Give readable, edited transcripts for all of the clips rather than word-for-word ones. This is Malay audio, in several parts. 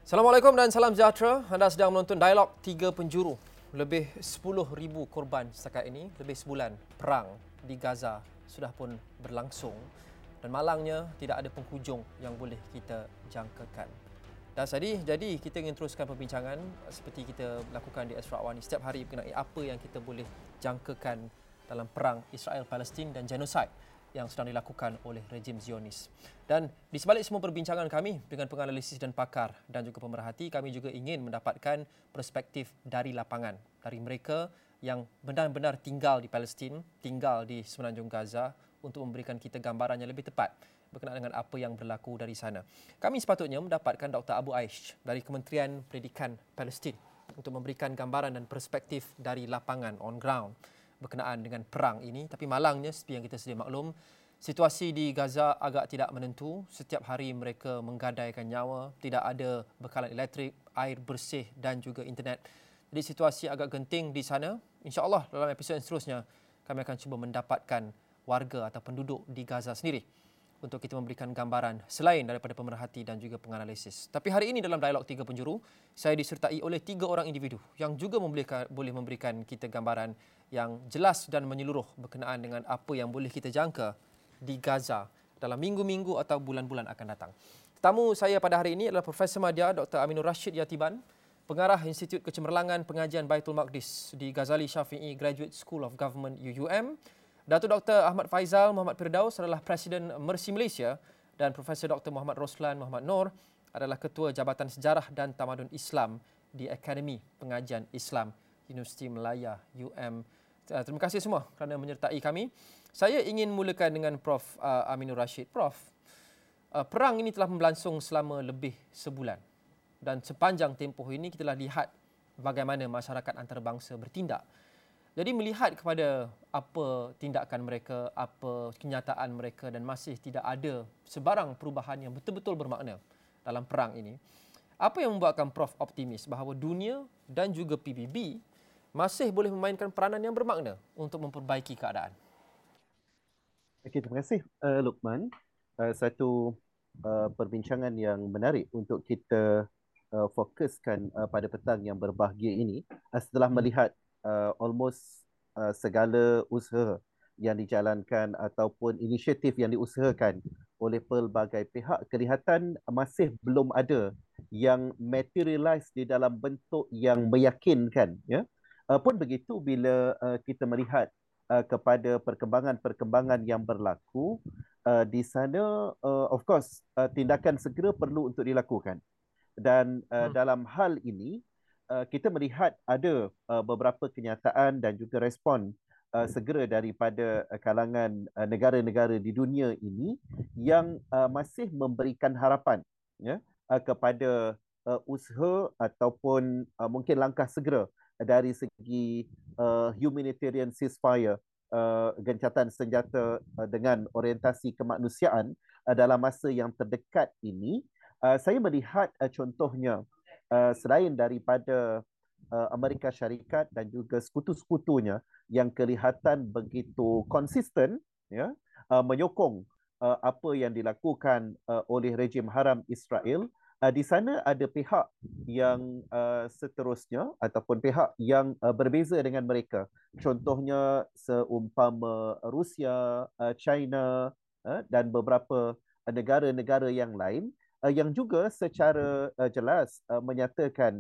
Assalamualaikum dan salam sejahtera. Anda sedang menonton Dialog 3 Penjuru. Lebih 10,000 korban setakat ini, lebih sebulan perang di Gaza sudah pun berlangsung dan malangnya tidak ada penghujung yang boleh kita jangkakan. Dan jadi kita ingin teruskan perbincangan seperti kita lakukan di Asra Awani setiap hari mengenai apa yang kita boleh jangkakan dalam perang Israel-Palestin dan genosid yang sedang dilakukan oleh rejim Zionis. Dan di sebalik semua perbincangan kami dengan penganalisis dan pakar dan juga pemerhati, kami juga ingin mendapatkan perspektif dari lapangan, dari mereka yang benar-benar tinggal di Palestin, tinggal di semenanjung Gaza untuk memberikan kita gambaran yang lebih tepat berkenaan dengan apa yang berlaku dari sana. Kami sepatutnya mendapatkan Dr. Abu Aish dari Kementerian Pendidikan Palestin untuk memberikan gambaran dan perspektif dari lapangan on ground berkenaan dengan perang ini. Tapi malangnya, seperti yang kita sedia maklum, situasi di Gaza agak tidak menentu. Setiap hari mereka menggadaikan nyawa, tidak ada bekalan elektrik, air bersih dan juga internet. Jadi situasi agak genting di sana. InsyaAllah dalam episod yang seterusnya, kami akan cuba mendapatkan warga atau penduduk di Gaza sendiri untuk kita memberikan gambaran selain daripada pemerhati dan juga penganalisis. Tapi hari ini dalam Dialog 3 Penjuru, saya disertai oleh 3 orang individu yang juga boleh memberikan kita gambaran yang jelas dan menyeluruh berkenaan dengan apa yang boleh kita jangka di Gaza dalam minggu-minggu atau bulan-bulan akan datang. Tetamu saya pada hari ini adalah Profesor Madya Dr. Aminur Rashid Yatiban, Pengarah Institut Kecemerlangan Pengajian Baitul Maqdis di Ghazali Shafi'i Graduate School of Government UUM. Datuk Dr. Ahmad Faizal Muhammad Firdaus adalah Presiden Mercy Malaysia dan Profesor Dr. Muhammad Roslan Muhammad Noor adalah Ketua Jabatan Sejarah dan Tamadun Islam di Akademi Pengajian Islam Universiti Malaya UM. Terima kasih semua kerana menyertai kami. Saya ingin mulakan dengan Prof. Aminur Rashid. Prof, perang ini telah berlangsung selama lebih sebulan dan sepanjang tempoh ini kita telah lihat bagaimana masyarakat antarabangsa bertindak. Jadi melihat kepada apa tindakan mereka, apa kenyataan mereka dan masih tidak ada sebarang perubahan yang betul-betul bermakna dalam perang ini, apa yang membuatkan Prof optimis bahawa dunia dan juga PBB masih boleh memainkan peranan yang bermakna untuk memperbaiki keadaan? Okey, terima kasih Luqman. Satu perbincangan yang menarik untuk kita fokuskan pada petang yang berbahagia ini setelah melihat almost segala usaha yang dijalankan ataupun inisiatif yang diusahakan oleh pelbagai pihak, kelihatan masih belum ada yang materialize di dalam bentuk yang meyakinkan, ya. Pun begitu bila kita melihat kepada perkembangan-perkembangan yang berlaku di sana, of course tindakan segera perlu untuk dilakukan. Dan dalam hal ini kita melihat ada beberapa kenyataan dan juga respon segera daripada kalangan negara-negara di dunia ini yang masih memberikan harapan, ya, kepada usaha ataupun mungkin langkah segera dari segi humanitarian ceasefire, gencatan senjata dengan orientasi kemanusiaan dalam masa yang terdekat ini. Saya melihat contohnya selain daripada Amerika Syarikat dan juga sekutu-sekutunya yang kelihatan begitu konsisten, ya, menyokong apa yang dilakukan oleh rejim haram Israel. Di sana ada pihak yang seterusnya ataupun pihak yang berbeza dengan mereka. Contohnya seumpama Rusia, China dan beberapa negara-negara yang lain yang juga secara jelas menyatakan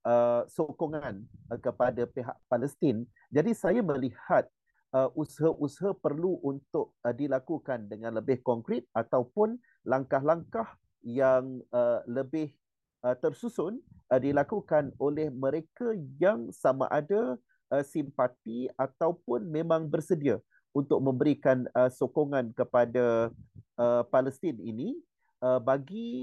sokongan kepada pihak Palestin. Jadi saya melihat usaha-usaha perlu untuk dilakukan dengan lebih konkret ataupun langkah-langkah yang lebih tersusun dilakukan oleh mereka yang sama ada simpati ataupun memang bersedia untuk memberikan sokongan kepada Palestin ini bagi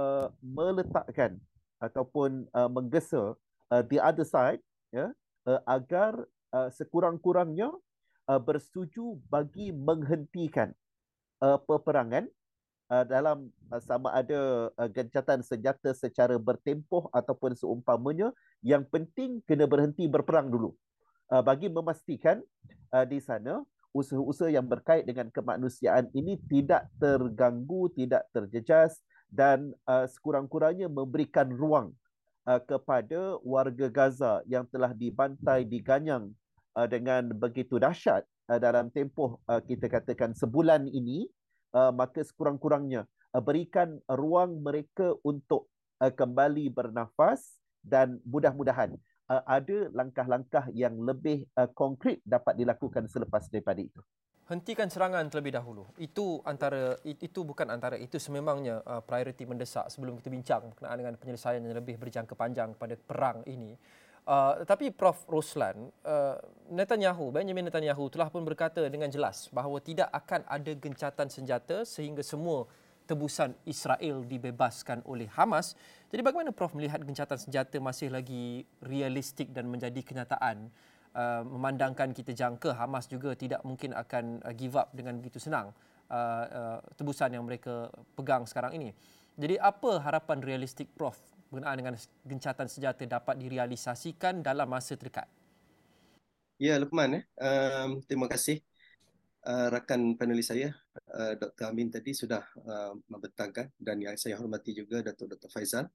meletakkan ataupun menggesa the other side, ya, agar sekurang-kurangnya bersetuju bagi menghentikan peperangan dalam sama ada gencatan senjata secara bertempoh ataupun seumpamanya. Yang penting kena berhenti berperang dulu bagi memastikan di sana usaha-usaha yang berkait dengan kemanusiaan ini tidak terganggu, tidak terjejas dan sekurang-kurangnya memberikan ruang kepada warga Gaza yang telah dibantai, diganyang dengan begitu dahsyat dalam tempoh kita katakan sebulan ini, maka sekurang-kurangnya berikan ruang mereka untuk kembali bernafas dan mudah-mudahan ada langkah-langkah yang lebih konkret dapat dilakukan selepas daripada itu. Hentikan serangan terlebih dahulu. Itu bukan antara itu sememangnya prioriti mendesak sebelum kita bincang berkenaan dengan penyelesaian yang lebih berjangka panjang pada perang ini. Tapi Prof Roslan, Benjamin Netanyahu telah pun berkata dengan jelas bahawa tidak akan ada gencatan senjata sehingga semua tebusan Israel dibebaskan oleh Hamas. Jadi bagaimana Prof melihat gencatan senjata masih lagi realistik dan menjadi kenyataan? Memandangkan kita jangka Hamas juga tidak mungkin akan give up dengan begitu senang tebusan yang mereka pegang sekarang ini. Jadi apa harapan realistik Prof berkenaan dengan gencatan senjata dapat direalisasikan dalam masa terdekat? Ya, Luqman. Terima kasih rakan panelis saya, Dr. Amin tadi sudah membentangkan, dan yang saya hormati juga Dr. Faizal.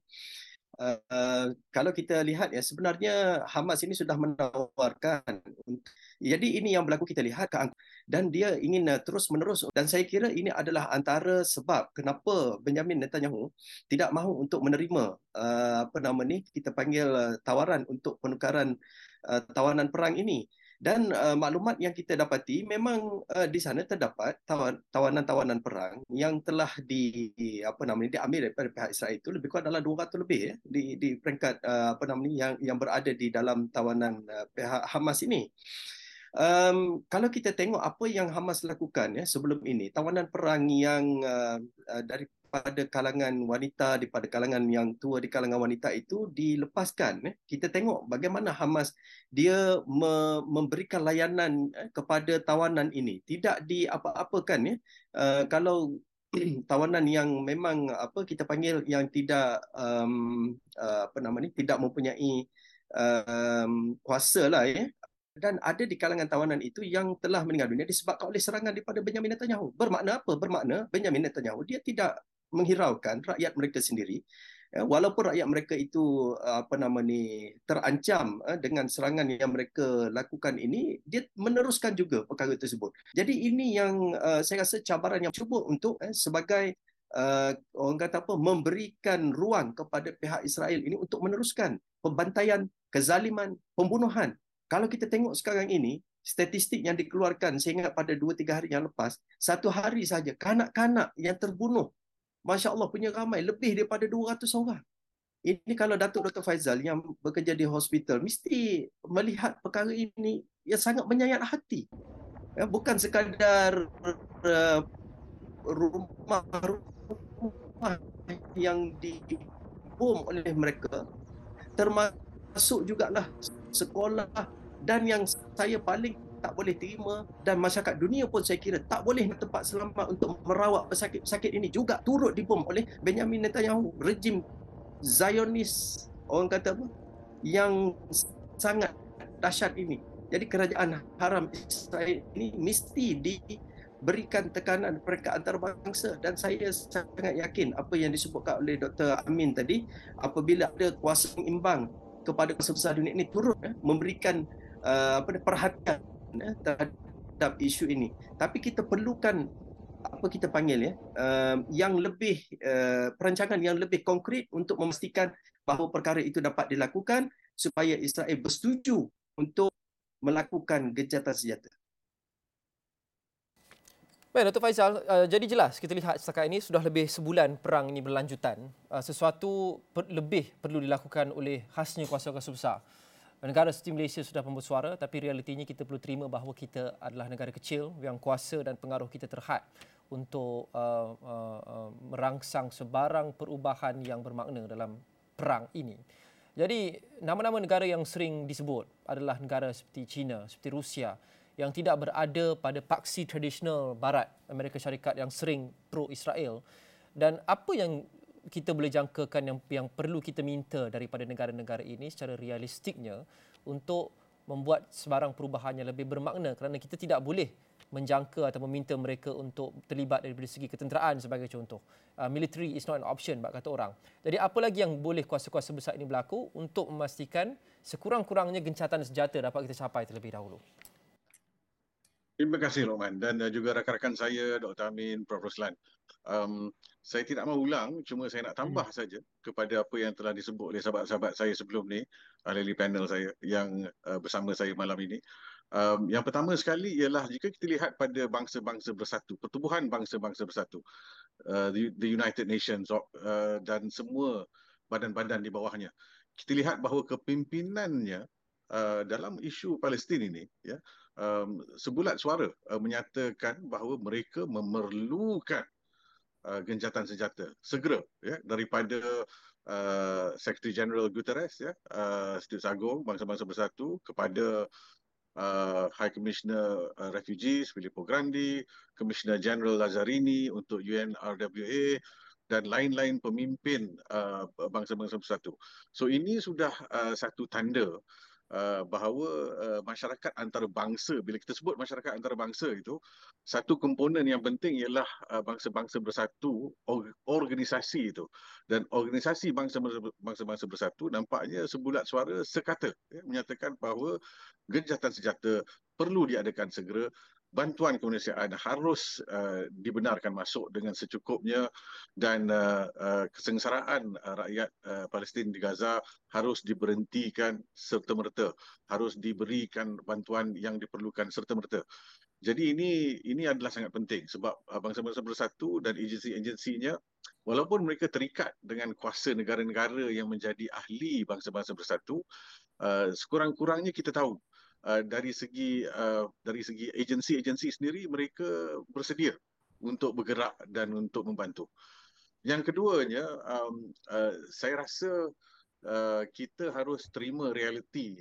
Kalau kita lihat ya, sebenarnya Hamas ini sudah menawarkan, jadi ini yang berlaku kita lihat dan dia ingin terus menerus, dan saya kira ini adalah antara sebab kenapa Benjamin Netanyahu tidak mahu untuk menerima kita panggil tawaran untuk penukaran tawanan perang ini. Dan maklumat yang kita dapati memang di sana terdapat tawanan-tawanan perang yang telah diambil daripada pihak Israel itu lebih kurang adalah 200 lebih ya di peringkat yang berada di dalam tawanan pihak Hamas ini. Kalau kita tengok apa yang Hamas lakukan ya sebelum ini, tawanan perang yang daripada kalangan wanita, daripada kalangan yang tua di kalangan wanita itu dilepaskan. Kita tengok bagaimana Hamas dia memberikan layanan kepada tawanan ini, tidak diapa-apakan ya. Kalau tawanan yang memang kita panggil yang tidak tidak mempunyai kuasa lah ya, dan ada di kalangan tawanan itu yang telah meninggal dunia disebabkan oleh serangan daripada Benjamin Netanyahu. Bermakna apa? Bermakna Benjamin Netanyahu dia tidak menghiraukan rakyat mereka sendiri. Walaupun rakyat mereka itu terancam dengan serangan yang mereka lakukan ini, dia meneruskan juga perkara tersebut. Jadi ini yang saya rasa cabaran yang cuba untuk sebagai memberikan ruang kepada pihak Israel ini untuk meneruskan pembantaian, kezaliman, pembunuhan. Kalau kita tengok sekarang ini, statistik yang dikeluarkan, saya ingat pada 2-3 hari yang lepas, satu hari saja kanak-kanak yang terbunuh, Masya Allah punya ramai, lebih daripada 200 orang. Ini kalau Datuk Dr. Faizal yang bekerja di hospital, mesti melihat perkara ini yang sangat menyayat hati. Bukan sekadar rumah-rumah yang dibom oleh mereka, termasuk jugalah sekolah, dan yang saya paling tak boleh terima, dan masyarakat dunia pun saya kira tak boleh tempat selamat untuk merawat pesakit-pesakit ini juga turut dibom oleh Benjamin Netanyahu, rejim Zionis, orang kata apa, yang sangat dahsyat ini. Jadi kerajaan haram Israel ini mesti diberikan tekanan peringkat antarabangsa, dan saya sangat yakin apa yang disebutkan oleh Dr. Amin tadi, apabila ada kuasa imbang kepada kuasa besar dunia ini turut memberikan perhatian terhadap isu ini. Tapi kita perlukan yang lebih perancangan yang lebih konkret untuk memastikan bahawa perkara itu dapat dilakukan supaya Israel bersetuju untuk melakukan gencatan senjata. Baik, Dr. Faizal, jadi jelas kita lihat setakat ini sudah lebih sebulan perang ini berlanjutan. Sesuatu lebih perlu dilakukan oleh khasnya kuasa-kuasa besar. Negara seperti Malaysia sudah pun bersuara, tapi realitinya kita perlu terima bahawa kita adalah negara kecil yang kuasa dan pengaruh kita terhad untuk merangsang sebarang perubahan yang bermakna dalam perang ini. Jadi nama-nama negara yang sering disebut adalah negara seperti China, seperti Rusia, yang tidak berada pada paksi tradisional Barat, Amerika Syarikat yang sering pro-Israel. Dan apa yang kita boleh jangkakan yang perlu kita minta daripada negara-negara ini secara realistiknya untuk membuat sebarang perubahan yang lebih bermakna, kerana kita tidak boleh menjangka atau meminta mereka untuk terlibat dari segi ketenteraan sebagai contoh. Military is not an option, kata orang. Jadi apa lagi yang boleh kuasa-kuasa besar ini berlaku untuk memastikan sekurang-kurangnya gencatan senjata dapat kita capai terlebih dahulu? Terima kasih Lokman dan juga rakan-rakan saya Dr. Amin, Prof. Roslan. Saya tidak mahu ulang, cuma saya nak tambah saja kepada apa yang telah disebut oleh sahabat-sahabat saya sebelum ni, ahli panel saya yang bersama saya malam ini. Yang pertama sekali ialah jika kita lihat pada bangsa-bangsa bersatu, pertubuhan bangsa-bangsa bersatu, the United Nations dan semua badan-badan di bawahnya, kita lihat bahawa kepimpinannya dalam isu Palestin ini, ya, sebulat suara menyatakan bahawa mereka memerlukan gencatan senjata segera, ya, daripada Secretary General Guterres, ya, Setiausaha Agung Bangsa-Bangsa Bersatu, kepada High Commissioner Refugees Filippo Grandi, Commissioner General Lazzarini untuk UNRWA, dan lain-lain pemimpin Bangsa-Bangsa Bersatu. So ini sudah satu tanda bahawa masyarakat antarabangsa, bila kita sebut masyarakat antarabangsa itu, satu komponen yang penting ialah bangsa-bangsa bersatu, organisasi itu. Dan organisasi bangsa-bangsa bersatu nampaknya sebulat suara sekata, ya, menyatakan bahawa gencatan senjata perlu diadakan segera, bantuan kemanusiaan harus dibenarkan masuk dengan secukupnya, dan kesengsaraan rakyat Palestin di Gaza harus diberhentikan serta-merta, harus diberikan bantuan yang diperlukan serta-merta. Jadi ini adalah sangat penting sebab bangsa-bangsa bersatu dan agensi-agensinya, walaupun mereka terikat dengan kuasa negara-negara yang menjadi ahli bangsa-bangsa bersatu, sekurang-kurangnya kita tahu dari segi agensi-agensi sendiri, mereka bersedia untuk bergerak dan untuk membantu. Yang keduanya, saya rasa kita harus terima realiti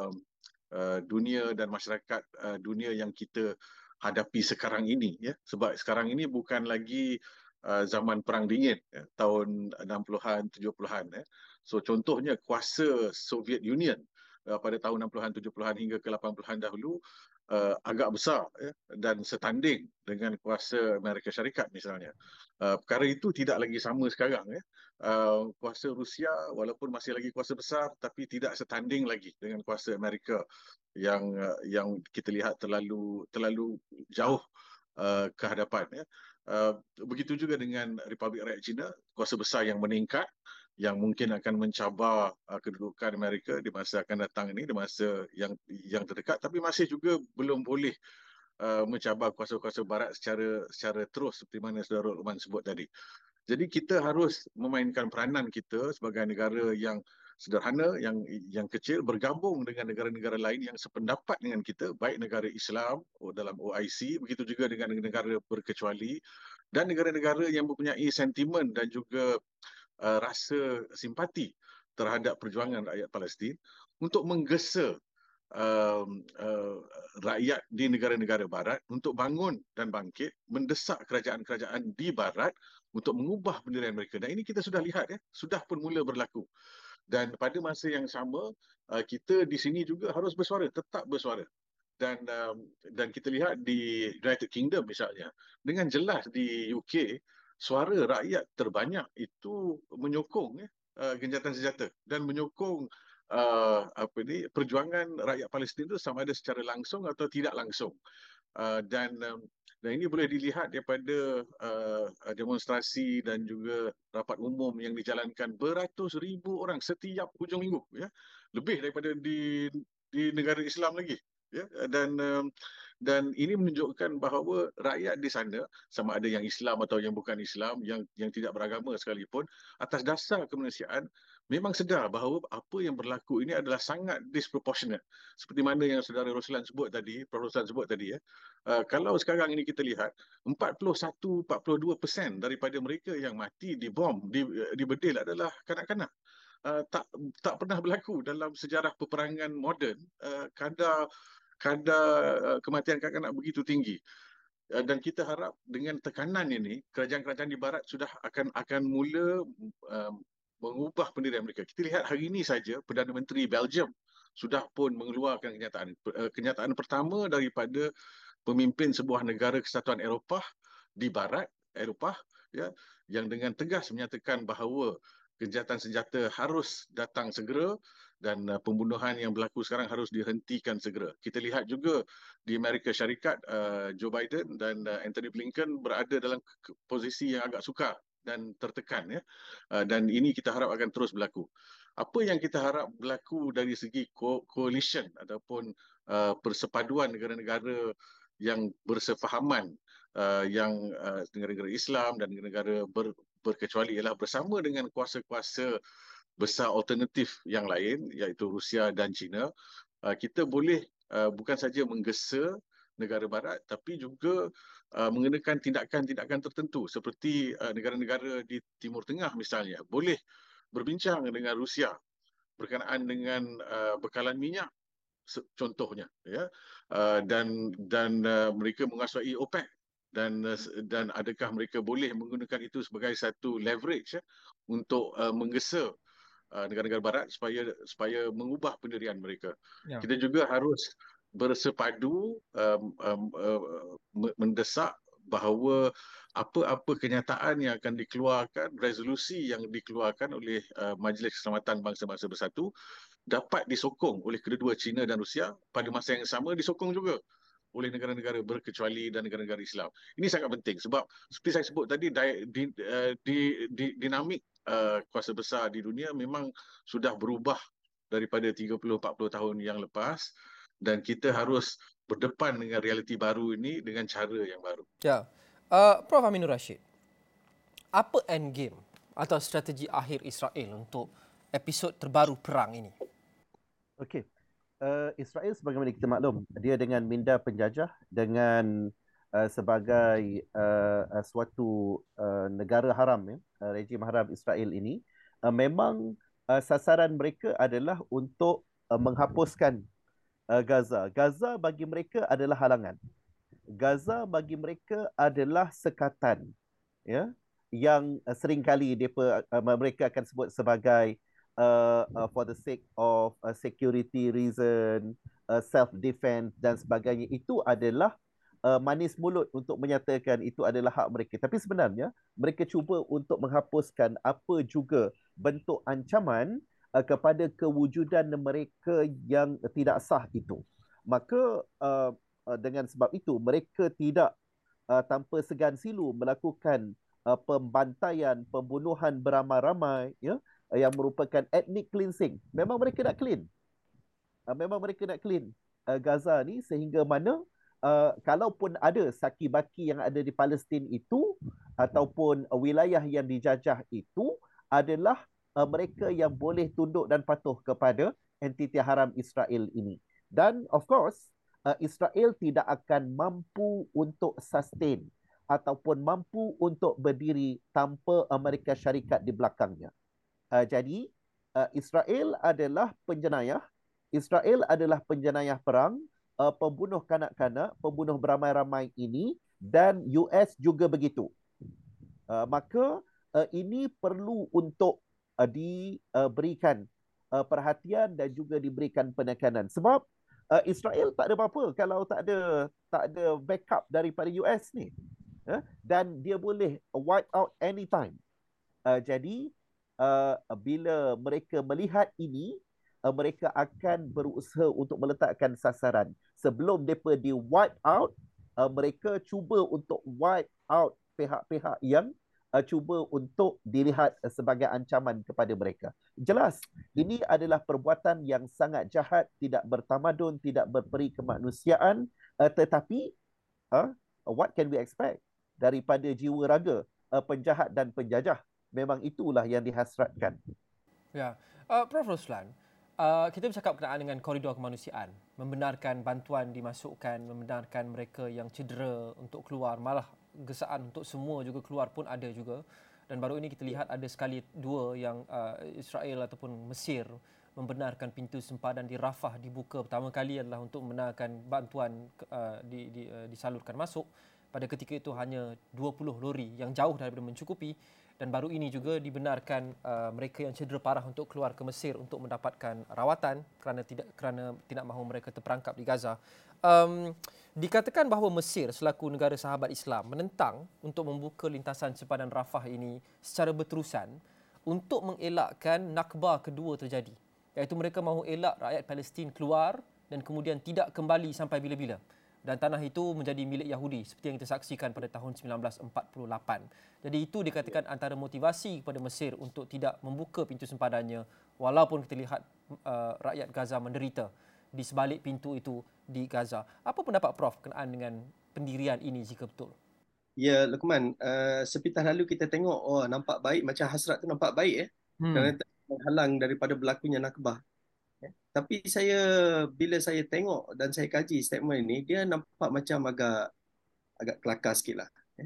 dunia dan masyarakat dunia yang kita hadapi sekarang ini, ya. Sebab sekarang ini bukan lagi zaman perang dingin, ya, tahun 60-an 70-an, ya. So contohnya kuasa Soviet Union pada tahun 60-an 70-an hingga ke 80-an dahulu agak besar, ya, dan setanding dengan kuasa Amerika Syarikat misalnya. Perkara itu tidak lagi sama sekarang, ya. Kuasa Rusia walaupun masih lagi kuasa besar, tapi tidak setanding lagi dengan kuasa Amerika yang kita lihat terlalu jauh ke hadapan, ya. Begitu juga dengan Republik Rakyat Cina, kuasa besar yang meningkat, yang mungkin akan mencabar kedudukan Amerika di masa akan datang ini, di masa yang terdekat, tapi masih juga belum boleh mencabar kuasa-kuasa barat secara terus seperti mana Saudara Luqman sebut tadi. Jadi kita harus memainkan peranan kita sebagai negara yang sederhana, yang kecil, bergabung dengan negara-negara lain yang sependapat dengan kita, baik negara Islam dalam OIC, begitu juga dengan negara berkecuali, dan negara-negara yang mempunyai sentimen dan juga rasa simpati terhadap perjuangan rakyat Palestin untuk menggesa rakyat di negara-negara barat untuk bangun dan bangkit, mendesak kerajaan-kerajaan di barat untuk mengubah pendirian mereka. Dan ini kita sudah lihat, ya, sudah pun mula berlaku. Dan pada masa yang sama, kita di sini juga harus bersuara, tetap bersuara. Dan kita lihat di United Kingdom misalnya, dengan jelas di UK, suara rakyat terbanyak itu menyokong, ya, gencatan senjata dan menyokong perjuangan rakyat Palestin itu sama ada secara langsung atau tidak langsung. Dan ini boleh dilihat daripada demonstrasi dan juga rapat umum yang dijalankan beratus ribu orang setiap hujung minggu, ya, lebih daripada di negara Islam lagi, ya. Dan ini menunjukkan bahawa rakyat di sana, sama ada yang Islam atau yang bukan Islam, yang tidak beragama sekalipun, atas dasar kemanusiaan memang sedar bahawa apa yang berlaku ini adalah sangat disproportionate. Seperti mana yang Saudara Roslan sebut tadi, Prof. Roslan sebut tadi, ya. Kalau sekarang ini kita lihat 41-42% daripada mereka yang mati dibom, dibedil adalah kanak-kanak. Tak pernah berlaku dalam sejarah peperangan moden kadar kematian kanak-kanak begitu tinggi. Dan kita harap dengan tekanan ini, kerajaan-kerajaan di barat sudah akan mula mengubah pendirian mereka. Kita lihat hari ini saja Perdana Menteri Belgium sudah pun mengeluarkan kenyataan pertama daripada pemimpin sebuah negara kesatuan Eropah di barat Eropah, ya, yang dengan tegas menyatakan bahawa kejahatan senjata harus datang segera dan pembunuhan yang berlaku sekarang harus dihentikan segera. Kita lihat juga di Amerika Syarikat, Joe Biden dan Anthony Blinken berada dalam posisi yang agak sukar dan tertekan, ya. Dan ini kita harap akan terus berlaku. Apa yang kita harap berlaku dari segi coalition ataupun persepaduan negara-negara yang bersefahaman, yang negara-negara Islam dan negara-negara berkecuali ialah bersama dengan kuasa-kuasa besar alternatif yang lain iaitu Rusia dan China, kita boleh bukan saja menggesa negara barat tapi juga mengenakan tindakan-tindakan tertentu seperti negara-negara di Timur Tengah misalnya boleh berbincang dengan Rusia berkenaan dengan bekalan minyak contohnya, ya, dan mereka menguasai OPEC dan adakah mereka boleh menggunakan itu sebagai satu leverage, ya, untuk menggesa negara-negara barat supaya mengubah pendirian mereka. Ya. Kita juga harus bersepadu mendesak bahawa apa-apa kenyataan yang akan dikeluarkan, resolusi yang dikeluarkan oleh Majlis Keselamatan Bangsa-Bangsa Bersatu dapat disokong oleh kedua-dua China dan Rusia pada masa yang sama disokong juga oleh negara-negara berkecuali dan negara-negara Islam. Ini sangat penting sebab seperti saya sebut tadi dinamik kuasa besar di dunia memang sudah berubah daripada 30-40 tahun yang lepas dan kita harus berdepan dengan realiti baru ini dengan cara yang baru. Ya. Prof. Aminur Rashid, apa endgame atau strategi akhir Israel untuk episod terbaru perang ini? Okey. Israel sebagaimana kita maklum, dia dengan minda penjajah, dengan sebagai suatu negara haram, ya, rejim haram Israel ini, memang sasaran mereka adalah untuk menghapuskan Gaza. Gaza bagi mereka adalah halangan. Gaza bagi mereka adalah sekatan, ya, yang seringkali mereka akan sebut sebagai for the sake of security reason, self-defense dan sebagainya. Itu adalah manis mulut untuk menyatakan itu adalah hak mereka. Tapi sebenarnya mereka cuba untuk menghapuskan apa juga bentuk ancaman kepada kewujudan mereka yang tidak sah itu. Maka dengan sebab itu mereka tidak tanpa segan silu melakukan pembantaian, pembunuhan beramai-ramai, ya, yang merupakan ethnic cleansing. Memang mereka nak clean. Gaza ni sehingga mana kalaupun ada saki-baki yang ada di Palestin itu ataupun wilayah yang dijajah itu adalah mereka yang boleh tunduk dan patuh kepada entiti haram Israel ini. Dan of course Israel tidak akan mampu untuk sustain ataupun mampu untuk berdiri tanpa Amerika Syarikat di belakangnya. Jadi Israel adalah penjenayah. Israel adalah penjenayah perang, pembunuh kanak-kanak, pembunuh beramai-ramai ini, dan US juga begitu. Maka ini perlu untuk diberikan perhatian dan juga diberikan penekanan. Sebab Israel tak ada apa-apa kalau tak ada backup daripada US ni. Dan dia boleh wipe out anytime. Jadi bila mereka melihat ini, mereka akan berusaha untuk meletakkan sasaran. Sebelum mereka di wipe out, mereka cuba untuk wipe out pihak-pihak yang cuba untuk dilihat sebagai ancaman kepada mereka. Jelas, ini adalah perbuatan yang sangat jahat, tidak bertamadun, tidak berperi kemanusiaan, tetapi what can we expect daripada jiwa raga penjahat dan penjajah? Memang itulah yang dihasratkan. Ya, Prof. Roslan, kita bercakap berkenaan dengan koridor kemanusiaan, membenarkan bantuan dimasukkan, membenarkan mereka yang cedera untuk keluar, malah gesaan untuk semua juga keluar pun ada juga. Dan baru ini kita lihat ada sekali dua yang Israel ataupun Mesir membenarkan pintu sempadan di Rafah dibuka pertama kali adalah untuk membenarkan bantuan disalurkan masuk. Pada ketika itu hanya 20 lori yang jauh daripada mencukupi. Dan baru ini juga dibenarkan mereka yang cedera parah untuk keluar ke Mesir untuk mendapatkan rawatan kerana tidak mahu mereka terperangkap di Gaza. Dikatakan bahawa Mesir selaku negara sahabat Islam menentang untuk membuka lintasan sempadan Rafah ini secara berterusan untuk mengelakkan Nakba kedua terjadi. Iaitu mereka mahu elak rakyat Palestin keluar dan kemudian tidak kembali sampai bila-bila. Dan tanah itu menjadi milik Yahudi seperti yang kita saksikan pada tahun 1948. Jadi itu dikatakan antara motivasi kepada Mesir untuk tidak membuka pintu sempadannya walaupun kita lihat rakyat Gaza menderita di sebalik pintu itu di Gaza. Apa pendapat Prof berkenaan dengan pendirian ini jika betul? Ya, Luqman, sepintas lalu kita tengok, nampak baik, macam hasrat tu nampak baik kerana menghalang daripada berlakunya Nakbah. Tapi bila saya tengok dan saya kaji statement ini, dia nampak macam agak kelakar sikit lah.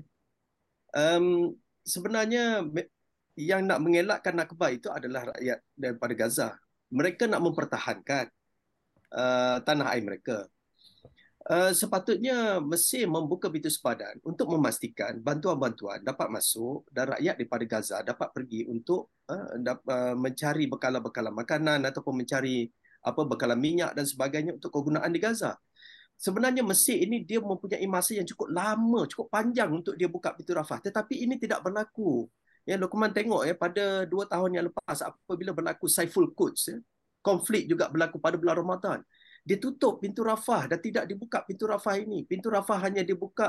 Sebenarnya yang nak mengelakkan Nakbah itu adalah rakyat daripada Gaza. Mereka nak mempertahankan tanah air mereka. Sepatutnya Mesir membuka pintu sempadan untuk memastikan bantuan-bantuan dapat masuk dan rakyat daripada Gaza dapat pergi untuk mencari bekalan-bekalan makanan ataupun mencari bekalan minyak dan sebagainya untuk kegunaan di Gaza. Sebenarnya Mesir ini dia mempunyai masa yang cukup lama, cukup panjang untuk dia buka pintu Rafah. Tetapi ini tidak berlaku. Ya, Luqman tengok pada 2 tahun yang lepas apabila berlaku Saiful Quds, konflik juga berlaku pada bulan Ramadan. Dia tutup pintu Rafah dan tidak dibuka pintu Rafah ini. Pintu Rafah hanya dibuka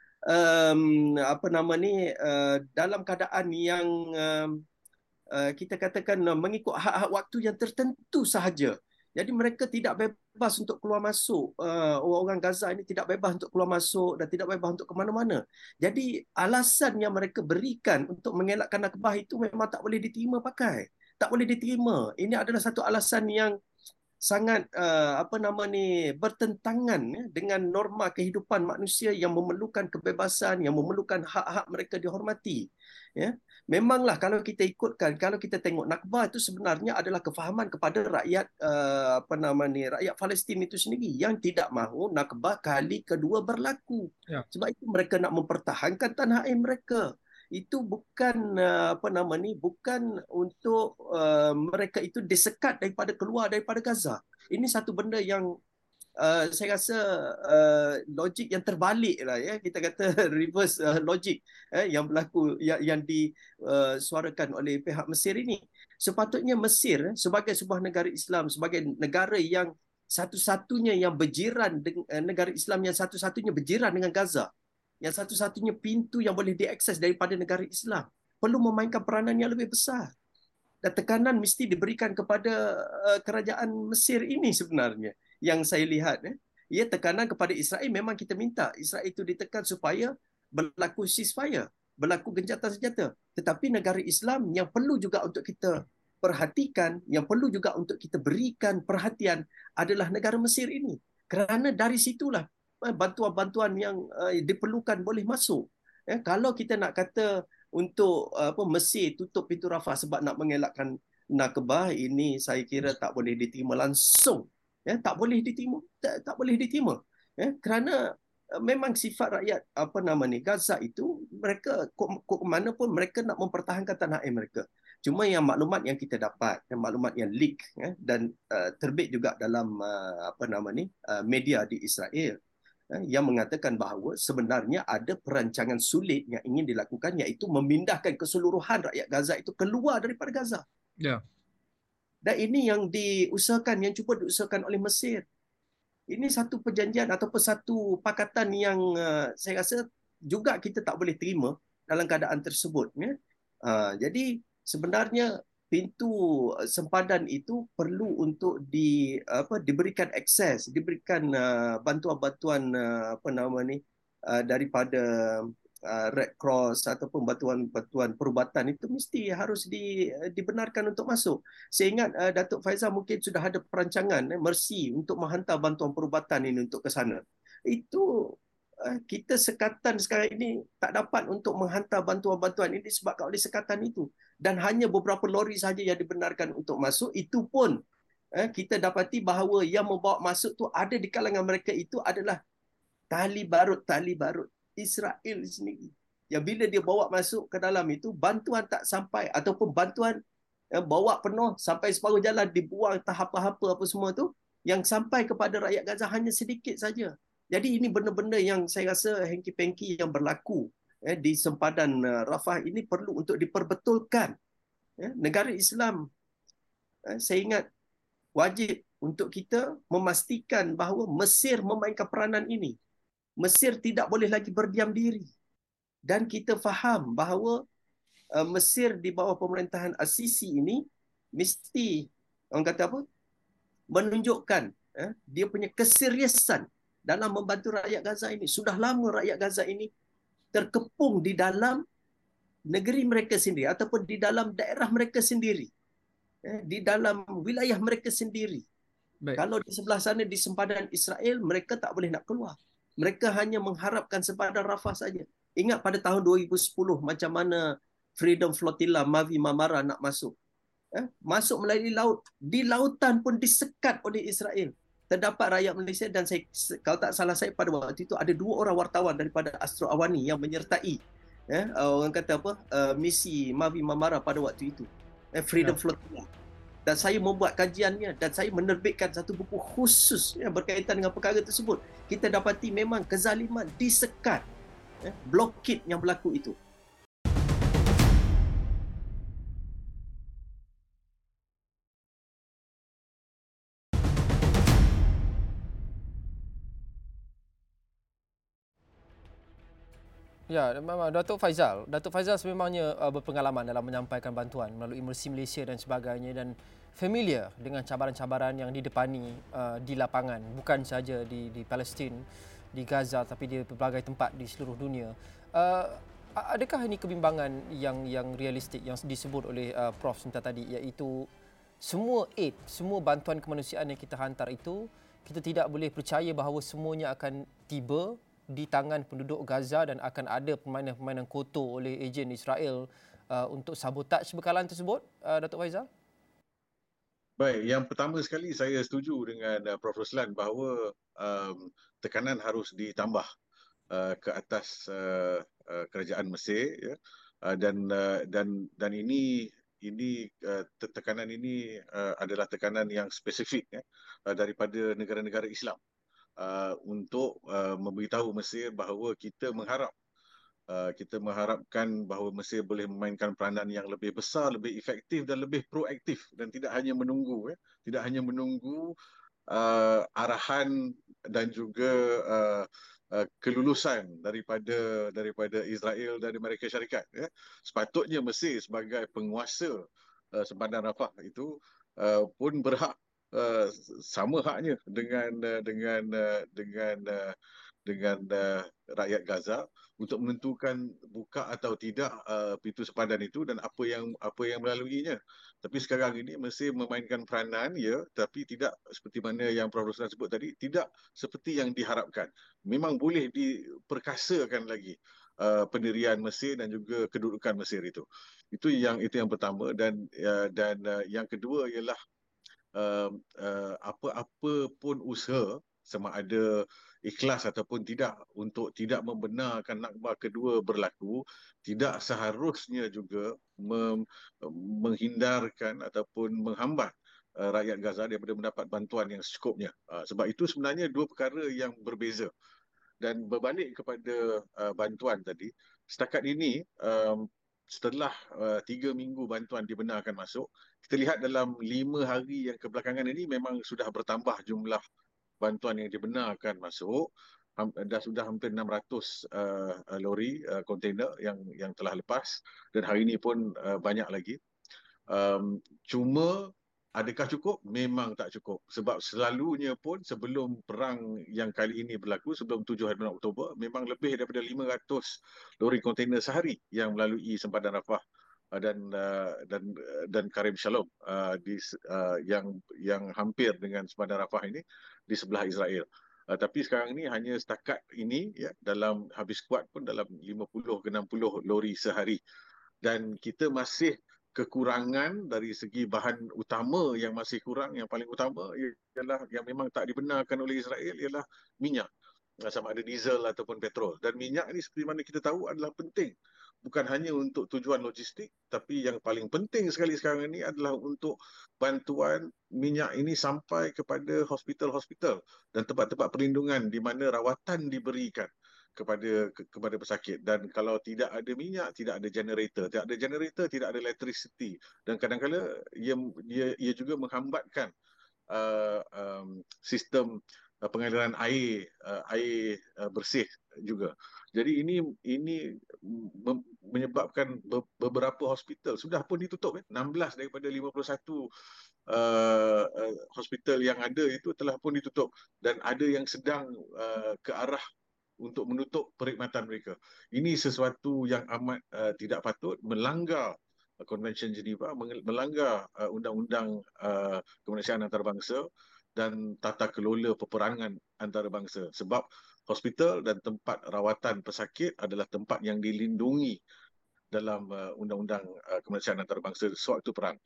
dalam keadaan yang kita katakan mengikut hak-hak waktu yang tertentu sahaja. Jadi mereka tidak bebas untuk keluar masuk. Orang Gaza ini tidak bebas untuk keluar masuk dan tidak bebas untuk ke mana-mana. Jadi alasan yang mereka berikan untuk mengelakkan Nakbah itu memang tak boleh diterima pakai. Tak boleh diterima. Ini adalah satu alasan yang sangat bertentangan dengan norma kehidupan manusia yang memerlukan kebebasan, yang memerlukan hak-hak mereka dihormati. Ya, memanglah kalau kita ikutkan, kalau kita tengok Nakbah itu sebenarnya adalah kefahaman kepada rakyat rakyat Palestin itu sendiri yang tidak mahu Nakbah kali kedua berlaku. Ya. Sebab itu mereka nak mempertahankan tanah air mereka. Itu bukan bukan untuk mereka itu disekat keluar daripada Gaza. Ini satu benda yang saya rasa logik yang terbalik lah, ya, kita kata reverse logik yang berlaku yang disuarakan oleh pihak Mesir ini. Sepatutnya Mesir sebagai sebuah negara Islam, sebagai negara yang satu-satunya yang berjiran dengan negara Islam yang satu-satunya berjiran dengan Gaza, yang satu-satunya pintu yang boleh diakses daripada negara Islam, perlu memainkan peranan yang lebih besar. Dan tekanan mesti diberikan kepada kerajaan Mesir ini sebenarnya. Yang saya lihat, ia tekanan kepada Israel, memang kita minta Israel itu ditekan supaya berlaku ceasefire, berlaku gencatan senjata. Tetapi negara Islam yang perlu juga untuk kita perhatikan, yang perlu juga untuk kita berikan perhatian adalah negara Mesir ini. Kerana dari situlah bantuan-bantuan yang diperlukan boleh masuk. Kalau kita nak kata untuk Mesir tutup pintu Rafah sebab nak mengelakkan Nakbah, ini saya kira tak boleh diterima langsung. Tak boleh diterima, tak boleh diterima. Kerana memang sifat rakyat Gaza itu, mereka ke mana pun mereka nak mempertahankan tanah air mereka. Cuma yang maklumat yang kita dapat, maklumat yang leak dan terbit juga dalam media di Israel, yang mengatakan bahawa sebenarnya ada perancangan sulit yang ingin dilakukan, iaitu memindahkan keseluruhan rakyat Gaza itu keluar daripada Gaza. Ya. Dan ini yang diusahakan, yang cuba diusahakan oleh Mesir. Ini satu perjanjian ataupun satu pakatan yang saya rasa juga kita tak boleh terima dalam keadaan tersebut. Jadi sebenarnya pintu sempadan itu perlu untuk diberikan akses, diberikan bantuan-bantuan daripada Red Cross ataupun bantuan-bantuan perubatan itu mesti harus dibenarkan untuk masuk. Saya ingat Datuk Faizal mungkin sudah ada perancangan Mercy untuk menghantar bantuan perubatan ini untuk ke sana. Itu kita sekatan sekarang ini tak dapat untuk menghantar bantuan-bantuan ini disebabkan oleh sekatan itu. Dan hanya beberapa lori sahaja yang dibenarkan untuk masuk. Itu pun kita dapati bahawa yang membawa masuk tu ada di kalangan mereka itu adalah tali barut Israel sendiri. Yang bila dia bawa masuk ke dalam itu, bantuan tak sampai ataupun bantuan bawa penuh sampai separuh jalan dibuang tahap apa semua tu, Yang sampai kepada rakyat Gaza hanya sedikit saja. Jadi ini benda-benda yang saya rasa hengki-pengki yang berlaku di sempadan Rafah ini perlu untuk diperbetulkan. Negara Islam, saya ingat, wajib untuk kita memastikan bahawa Mesir memainkan peranan ini. Mesir tidak boleh lagi berdiam diri. Dan kita faham bahawa Mesir di bawah pemerintahan Al-Sisi ini mesti, orang kata apa, menunjukkan dia punya keseriusan dalam membantu rakyat Gaza ini. Sudah lama rakyat Gaza ini terkepung di dalam negeri mereka sendiri ataupun di dalam daerah mereka sendiri, di dalam wilayah mereka sendiri. Baik. Kalau di sebelah sana di sempadan Israel, mereka tak boleh nak keluar. Mereka hanya mengharapkan sempadan Rafah saja. Ingat pada tahun 2010 macam mana Freedom Flotilla Mavi Marmara nak masuk. Masuk melalui laut. Di lautan pun disekat oleh Israel. Terdapat rakyat Malaysia dan saya, kalau tak salah saya pada waktu itu ada 2 orang wartawan daripada Astro Awani yang menyertai orang kata apa misi Mavi Marmara pada waktu itu. Freedom Flotilla. Dan saya membuat kajiannya dan saya menerbitkan satu buku khusus berkaitan dengan perkara tersebut. Kita dapati memang kezaliman disekat. Blokade yang berlaku itu. Ya, memang Datuk Faizal sememangnya berpengalaman dalam menyampaikan bantuan melalui Mercy Malaysia dan sebagainya dan familiar dengan cabaran-cabaran yang didepani di lapangan, bukan sahaja di Palestin, di Gaza, tapi di pelbagai tempat di seluruh dunia. Adakah ini kebimbangan yang realistik yang disebut oleh Prof sebentar tadi, iaitu semua aid, semua bantuan kemanusiaan yang kita hantar itu, kita tidak boleh percaya bahawa semuanya akan tiba di tangan penduduk Gaza dan akan ada permainan-permainan kotor oleh ejen Israel untuk sabotaj bekalan tersebut, Datuk Faizal? Baik, yang pertama sekali saya setuju dengan Prof. Ruslan bahawa tekanan harus ditambah ke atas kerajaan Mesir, ya. Dan ini tekanan ini adalah tekanan yang spesifik daripada negara-negara Islam. Untuk memberitahu Mesir bahawa kita mengharapkan bahawa Mesir boleh memainkan peranan yang lebih besar, lebih efektif dan lebih proaktif dan tidak hanya menunggu arahan dan juga kelulusan daripada Israel dan Amerika Syarikat. Sepatutnya Mesir sebagai penguasa sempadan Rafah itu pun berhak sama haknya dengan rakyat Gaza untuk menentukan buka atau tidak pintu sempadan itu dan apa yang melaluinya. Tapi sekarang ini Mesir memainkan peranan, ya, tapi tidak seperti mana yang Prof. Ruslan sebut tadi, tidak seperti yang diharapkan. Memang boleh diperkasakan lagi pendirian Mesir dan juga kedudukan Mesir itu. Itu yang pertama, dan yang kedua ialah apa pun usaha, sama ada ikhlas ataupun tidak, untuk tidak membenarkan Nakba kedua berlaku, tidak seharusnya juga menghindarkan ataupun menghambat rakyat Gaza daripada mendapat bantuan yang secukupnya. Sebab itu sebenarnya dua perkara yang berbeza. Dan berbalik kepada bantuan tadi, setakat ini setelah 3 minggu bantuan dibenarkan masuk, kita lihat dalam 5 hari yang kebelakangan ini memang sudah bertambah jumlah bantuan yang dibenarkan masuk. Dah sudah hampir 600 lori kontainer yang telah lepas, dan hari ini pun banyak lagi. Cuma adakah cukup? Memang tak cukup. Sebab selalunya pun sebelum perang yang kali ini berlaku, sebelum 7 hari bulan Oktober, memang lebih daripada 500 lori kontainer sehari yang melalui sempadan Rafah dan Karim Shalom yang hampir dengan sempadan Rafah ini di sebelah Israel. Tapi sekarang ini hanya setakat ini, ya, dalam habis kuat pun dalam 50 ke 60 lori sehari. Dan kita masih kekurangan dari segi bahan utama. Yang masih kurang, yang paling utama ialah yang memang tak dibenarkan oleh Israel, ialah minyak, sama ada diesel ataupun petrol. Dan minyak ni seperti mana kita tahu adalah penting bukan hanya untuk tujuan logistik, tapi yang paling penting sekali sekarang ini adalah untuk bantuan minyak ini sampai kepada hospital-hospital dan tempat-tempat perlindungan di mana rawatan diberikan kepada pesakit. Dan kalau tidak ada minyak, tidak ada generator, tidak ada electricity, dan kadang-kadang ia juga menghambatkan sistem pengaliran air bersih juga. Jadi ini menyebabkan beberapa hospital sudah pun ditutup. 16 daripada 51 hospital yang ada itu telah pun ditutup, dan ada yang sedang ke arah untuk menutup perkhidmatan mereka. Ini sesuatu yang amat tidak patut, melanggar Konvensyen Geneva, melanggar undang-undang kemanusiaan antarabangsa dan tata kelola peperangan antarabangsa, sebab hospital dan tempat rawatan pesakit adalah tempat yang dilindungi dalam undang-undang kemanusiaan antarabangsa sewaktu perang.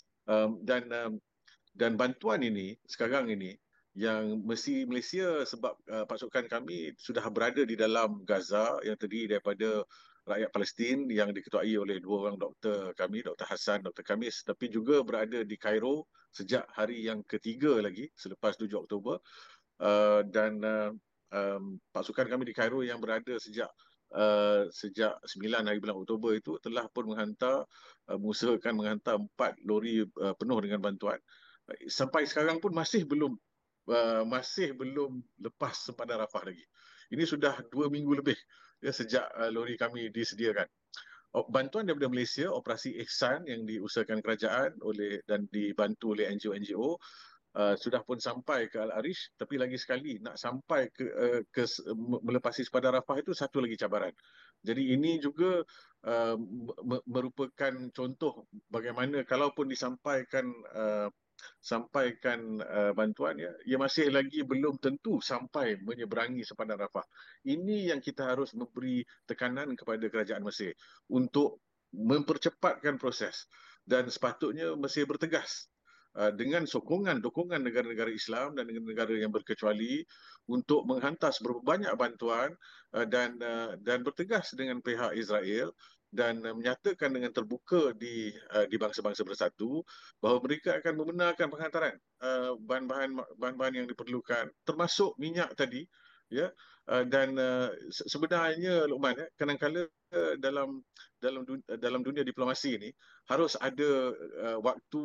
Dan bantuan ini sekarang ini yang mesti Malaysia, sebab pasukan kami sudah berada di dalam Gaza yang terdiri daripada rakyat Palestin yang diketuai oleh dua orang doktor kami, Dr. Hassan, Dr. Kamis, tapi juga berada di Cairo sejak hari yang ketiga lagi selepas 7 Oktober. Dan pasukan kami di Cairo yang berada sejak 9 hari bulan Oktober itu telah pun mengusahakan menghantar 4 lori penuh dengan bantuan. Sampai sekarang pun masih belum lepas sempadan Rafah lagi. Ini sudah 2 minggu lebih sejak lori kami disediakan. Bantuan daripada Malaysia, Operasi Ihsan yang diusahakan kerajaan dan dibantu oleh NGO-NGO sudah pun sampai ke Al-Arish, tapi lagi sekali nak sampai ke melepasi sempadan Rafah itu satu lagi cabaran. Jadi ini juga merupakan contoh bagaimana kalaupun disampaikan bantuan, ia masih lagi belum tentu sampai menyeberangi sempadan Rafah. Ini yang kita harus memberi tekanan kepada kerajaan Mesir untuk mempercepatkan proses, dan sepatutnya Mesir bertegas dengan dukungan negara-negara Islam dan negara-negara yang berkecuali untuk menghantar seberapa banyak bantuan dan bertegas dengan pihak Israel dan menyatakan dengan terbuka di Bangsa-Bangsa Bersatu bahawa mereka akan membenarkan penghantaran bahan-bahan yang diperlukan, termasuk minyak tadi, ya. Dan sebenarnya Luqman, kadang-kadang dalam dunia diplomasi ini harus ada waktu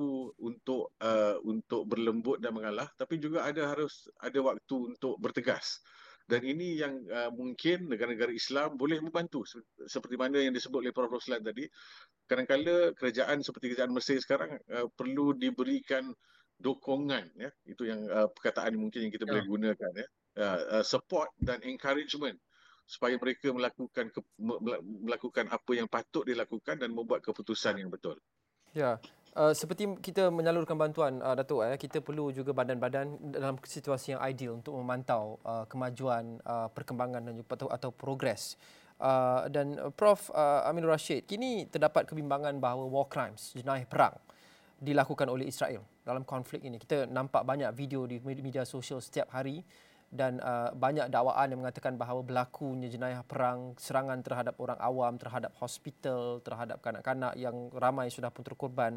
untuk berlembut dan mengalah, tapi juga harus ada waktu untuk bertegas. Dan ini yang mungkin negara-negara Islam boleh membantu, seperti mana yang disebut oleh Prof. Roslan tadi. Kadang-kadang kerajaan seperti kerajaan Mesir sekarang perlu diberikan dokongan, ya. Itu yang perkataan mungkin yang kita boleh gunakan, ya. Support dan encouragement supaya mereka melakukan apa yang patut dilakukan dan membuat keputusan yang betul. Ya, seperti kita menyalurkan bantuan, Datuk, kita perlu juga badan-badan dalam situasi yang ideal untuk memantau kemajuan, perkembangan dan atau progres. Dan Prof. Aminur Rashid, kini terdapat kebimbangan bahawa war crimes, jenayah perang, dilakukan oleh Israel dalam konflik ini. Kita nampak banyak video di media sosial setiap hari, dan banyak dakwaan yang mengatakan bahawa berlakunya jenayah perang, serangan terhadap orang awam, terhadap hospital, terhadap kanak-kanak yang ramai sudah pun terkorban.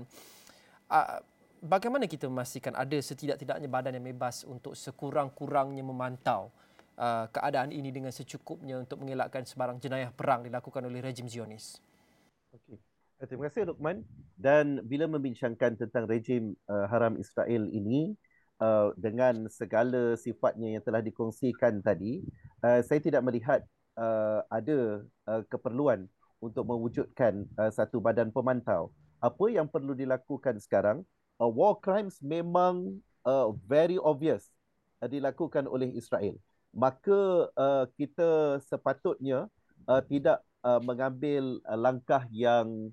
Bagaimana kita memastikan ada setidak-tidaknya badan yang bebas untuk sekurang-kurangnya memantau keadaan ini dengan secukupnya untuk mengelakkan sebarang jenayah perang dilakukan oleh rejim Zionis? Okey. Terima kasih Luqman. Dan bila membincangkan tentang rejim haram Israel ini, dengan segala sifatnya yang telah dikongsikan tadi, saya tidak melihat ada keperluan untuk mewujudkan satu badan pemantau. Apa yang perlu dilakukan sekarang, war crimes memang very obvious dilakukan oleh Israel. Maka kita sepatutnya tidak mengambil langkah yang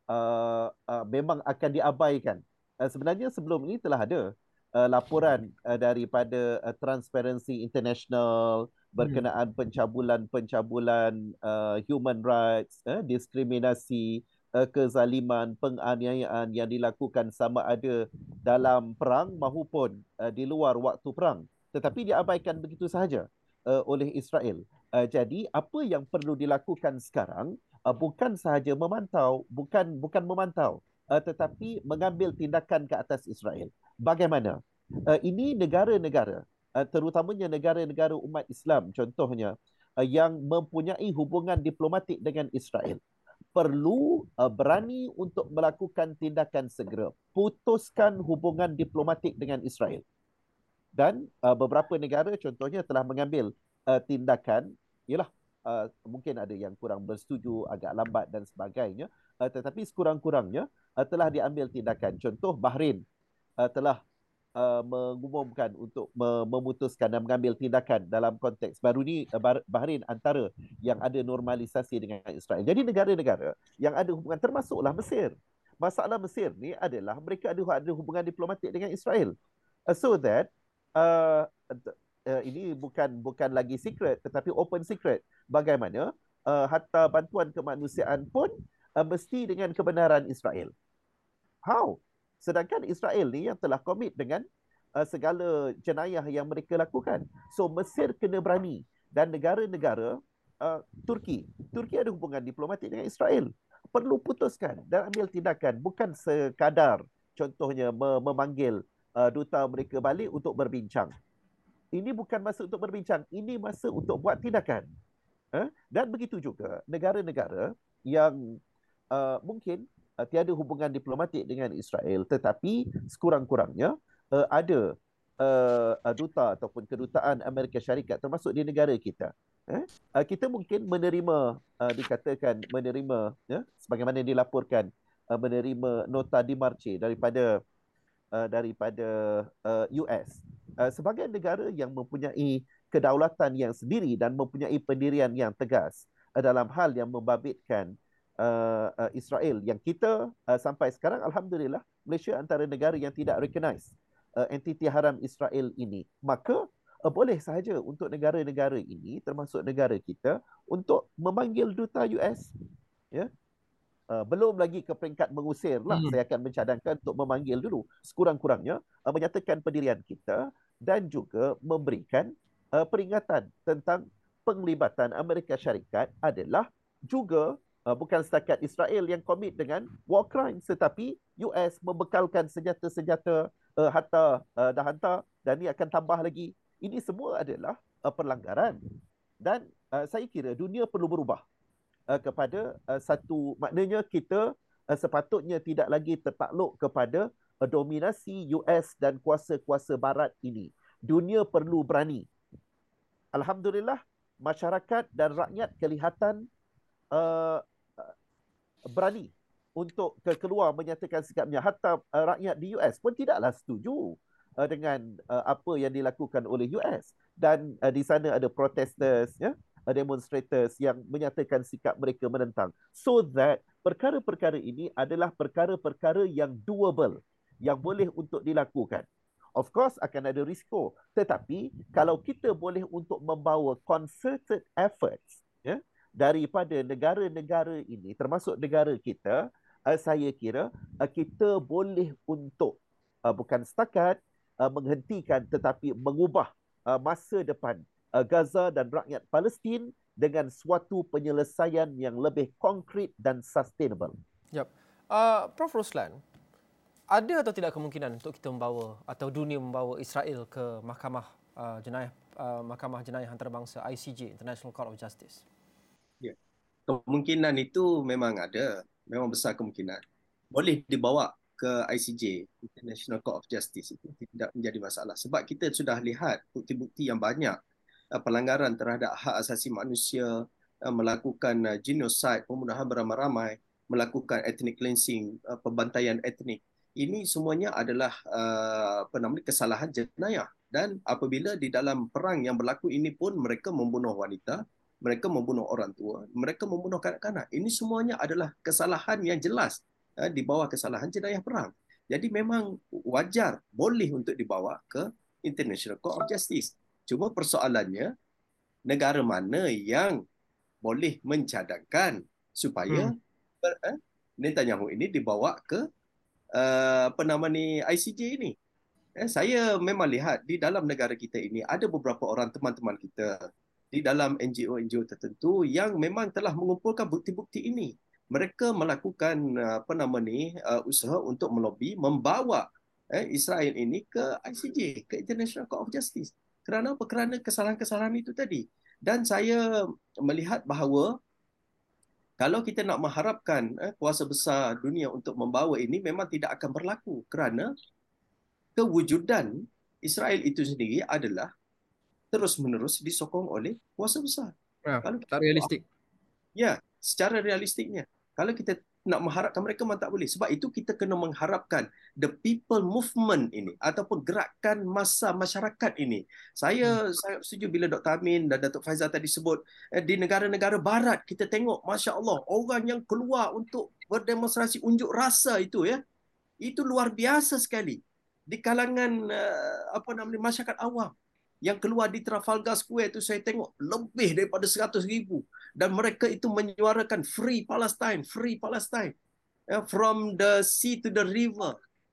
memang akan diabaikan. Sebenarnya sebelum ini telah ada laporan daripada Transparency International berkenaan pencabulan human rights, diskriminasi, kezaliman, penganiayaan yang dilakukan sama ada dalam perang maupun di luar waktu perang, tetapi diabaikan begitu sahaja oleh Israel. Jadi apa yang perlu dilakukan sekarang, bukan sahaja memantau, bukan memantau, tetapi mengambil tindakan ke atas Israel. Bagaimana? Ini negara-negara, terutamanya negara-negara umat Islam contohnya, yang mempunyai hubungan diplomatik dengan Israel, perlu berani untuk melakukan tindakan segera. Putuskan hubungan diplomatik dengan Israel. Dan beberapa negara contohnya telah mengambil tindakan, ialah mungkin ada yang kurang bersetuju, agak lambat dan sebagainya, tetapi sekurang-kurangnya telah diambil tindakan. Contoh Bahrain telah mengumumkan untuk memutuskan dan mengambil tindakan dalam konteks baru ni. Bahrain antara yang ada normalisasi dengan Israel. Jadi negara-negara yang ada hubungan, termasuklah Mesir. Masalah Mesir ni adalah mereka ada hubungan diplomatik dengan Israel. So that ini bukan lagi secret tetapi open secret. Bagaimana hatta bantuan kemanusiaan pun mesti dengan kebenaran Israel. How? Sedangkan Israel ni yang telah komit dengan segala jenayah yang mereka lakukan. So Mesir kena berani, dan negara-negara Turki ada hubungan diplomatik dengan Israel. Perlu putuskan dan ambil tindakan, bukan sekadar contohnya memanggil duta mereka balik untuk berbincang. Ini bukan masa untuk berbincang, ini masa untuk buat tindakan. Dan begitu juga negara-negara yang mungkin tiada hubungan diplomatik dengan Israel, tetapi sekurang-kurangnya ada duta ataupun kedutaan Amerika Syarikat termasuk di negara kita. Kita mungkin menerima, dikatakan menerima, sebagaimana dilaporkan, menerima nota dimarche daripada US sebagai negara yang mempunyai kedaulatan yang sendiri dan mempunyai pendirian yang tegas dalam hal yang membabitkan Israel, yang kita sampai sekarang alhamdulillah Malaysia antara negara yang tidak recognize entiti haram Israel ini. Maka boleh sahaja untuk negara-negara ini termasuk negara kita untuk memanggil duta US, ya. Belum lagi ke peringkat mengusir lah. Saya akan mencadangkan untuk memanggil dulu, sekurang-kurangnya menyatakan pendirian kita dan juga memberikan peringatan tentang penglibatan Amerika Syarikat adalah juga bukan setakat Israel yang komit dengan war crimes, tetapi US membekalkan senjata-senjata, hatta dah hantar, dan ini akan tambah lagi. Ini semua adalah pelanggaran. Dan saya kira dunia perlu berubah kepada satu, maknanya kita sepatutnya tidak lagi tertakluk kepada dominasi US dan kuasa-kuasa barat ini. Dunia perlu berani. Alhamdulillah, masyarakat dan rakyat kelihatan berani untuk keluar menyatakan sikapnya. Hatta rakyat di US pun tidaklah setuju dengan apa yang dilakukan oleh US. Dan di sana ada protesters, ya, demonstrators yang menyatakan sikap mereka menentang. So that perkara-perkara ini adalah perkara-perkara yang doable, yang boleh untuk dilakukan. Of course akan ada risiko, tetapi kalau kita boleh untuk membawa concerted efforts, ya, daripada negara-negara ini termasuk negara kita, saya kira kita boleh untuk bukan setakat menghentikan tetapi mengubah masa depan Gaza dan rakyat Palestin dengan suatu penyelesaian yang lebih konkret dan sustainable. Yep. Prof Roslan, ada atau tidak kemungkinan untuk kita membawa atau dunia membawa Israel ke mahkamah jenayah antarabangsa ICJ, International Court of Justice? Ya. Kemungkinan itu memang ada, memang besar kemungkinan. Boleh dibawa ke ICJ, International Court of Justice, itu tidak menjadi masalah. Sebab kita sudah lihat bukti-bukti yang banyak pelanggaran terhadap hak asasi manusia, melakukan genocide, pembunuhan beramai-ramai, melakukan ethnic cleansing, pembantaian etnik. Ini semuanya adalah kesalahan jenayah. Dan apabila di dalam perang yang berlaku ini pun mereka membunuh wanita, mereka membunuh orang tua, mereka membunuh kanak-kanak. Ini semuanya adalah kesalahan yang jelas di bawah kesalahan jenayah perang. Jadi memang wajar, boleh untuk dibawa ke International Court of Justice. Cuma persoalannya, negara mana yang boleh mencadangkan supaya Netanyahu ini dibawa ke ICJ ini. Saya memang lihat di dalam negara kita ini ada beberapa orang teman-teman kita di dalam NGO-NGO tertentu yang memang telah mengumpulkan bukti-bukti ini. Mereka melakukan usaha untuk melobi membawa Israel ini ke ICJ, ke International Court of Justice. Kerana apa? Kerana kesalahan-kesalahan itu tadi. Dan saya melihat bahawa kalau kita nak mengharapkan kuasa besar dunia untuk membawa ini memang tidak akan berlaku kerana kewujudan Israel itu sendiri adalah terus-menerus disokong oleh kuasa besar. Kalau Tak realistik. Ya, secara realistiknya. Kalau kita nak mengharapkan mereka memang tak boleh. Sebab itu kita kena mengharapkan the people movement ini ataupun gerakan massa masyarakat ini. Saya setuju bila Dr. Amin dan Datuk Faizal tadi sebut di negara-negara barat kita tengok Masya Allah orang yang keluar untuk berdemonstrasi unjuk rasa itu itu luar biasa sekali di kalangan masyarakat awam. Yang keluar di Trafalgar Square itu saya tengok lebih daripada 100,000 dan mereka itu menyuarakan free Palestine from the sea to the river,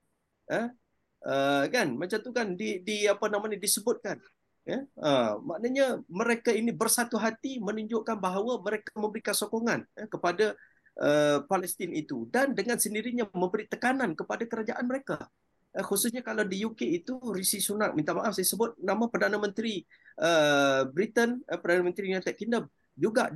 kan macam tu kan disebutkan, maknanya mereka ini bersatu hati menunjukkan bahawa mereka memberikan sokongan kepada Palestin itu dan dengan sendirinya memberi tekanan kepada kerajaan mereka. Khususnya kalau di UK itu Rishi Sunak, minta maaf saya sebut nama Perdana Menteri Britain, Perdana Menteri United Kingdom juga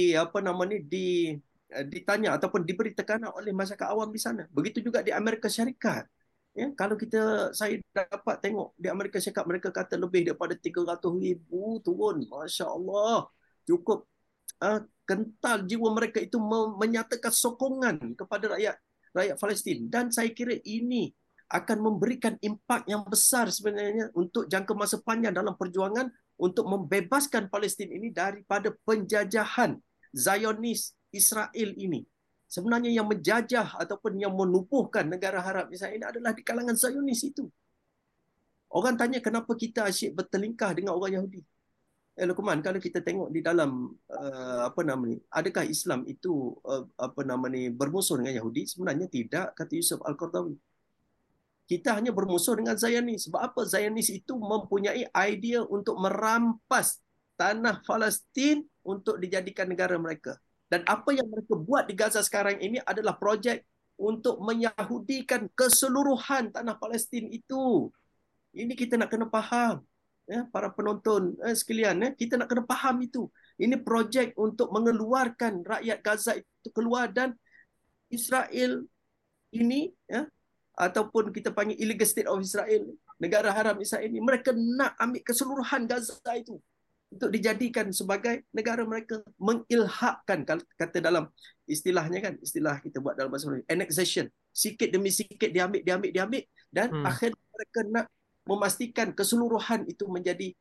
ditanya ataupun diberi tekanan oleh masyarakat awam di sana. Begitu juga di Amerika Syarikat. Kalau saya dapat tengok di Amerika Syarikat mereka kata lebih daripada 300,000 turun. Masya Allah. Cukup kental jiwa mereka itu menyatakan sokongan kepada rakyat Palestin dan saya kira ini akan memberikan impak yang besar sebenarnya untuk jangka masa panjang dalam perjuangan untuk membebaskan Palestin ini daripada penjajahan Zionis Israel ini. Sebenarnya yang menjajah ataupun yang menubuhkan negara Arab Israel ini adalah di kalangan Zionis itu. Orang tanya kenapa kita asyik bertelingkah dengan orang Yahudi. Luqman, kalau kita tengok di dalam adakah Islam itu bermusuh dengan Yahudi? Sebenarnya tidak, kata Yusuf Al-Qaradawi. Kita hanya bermusuh dengan Zionis. Sebab apa? Zionis itu mempunyai idea untuk merampas tanah Palestin untuk dijadikan negara mereka. Dan apa yang mereka buat di Gaza sekarang ini adalah projek untuk menyahudikan keseluruhan tanah Palestin itu. Ini kita nak kena faham. Para penonton sekalian, kita nak kena faham itu. Ini projek untuk mengeluarkan rakyat Gaza itu keluar dan Israel ini ataupun kita panggil illegal state of Israel, negara haram Israel ini, mereka nak ambil keseluruhan Gaza itu untuk dijadikan sebagai negara mereka, mengilhakkan kata dalam istilahnya kan, istilah kita buat dalam bahasa Melayu, annexation, sikit demi sikit diambil dan akhirnya mereka nak memastikan keseluruhan itu menjadi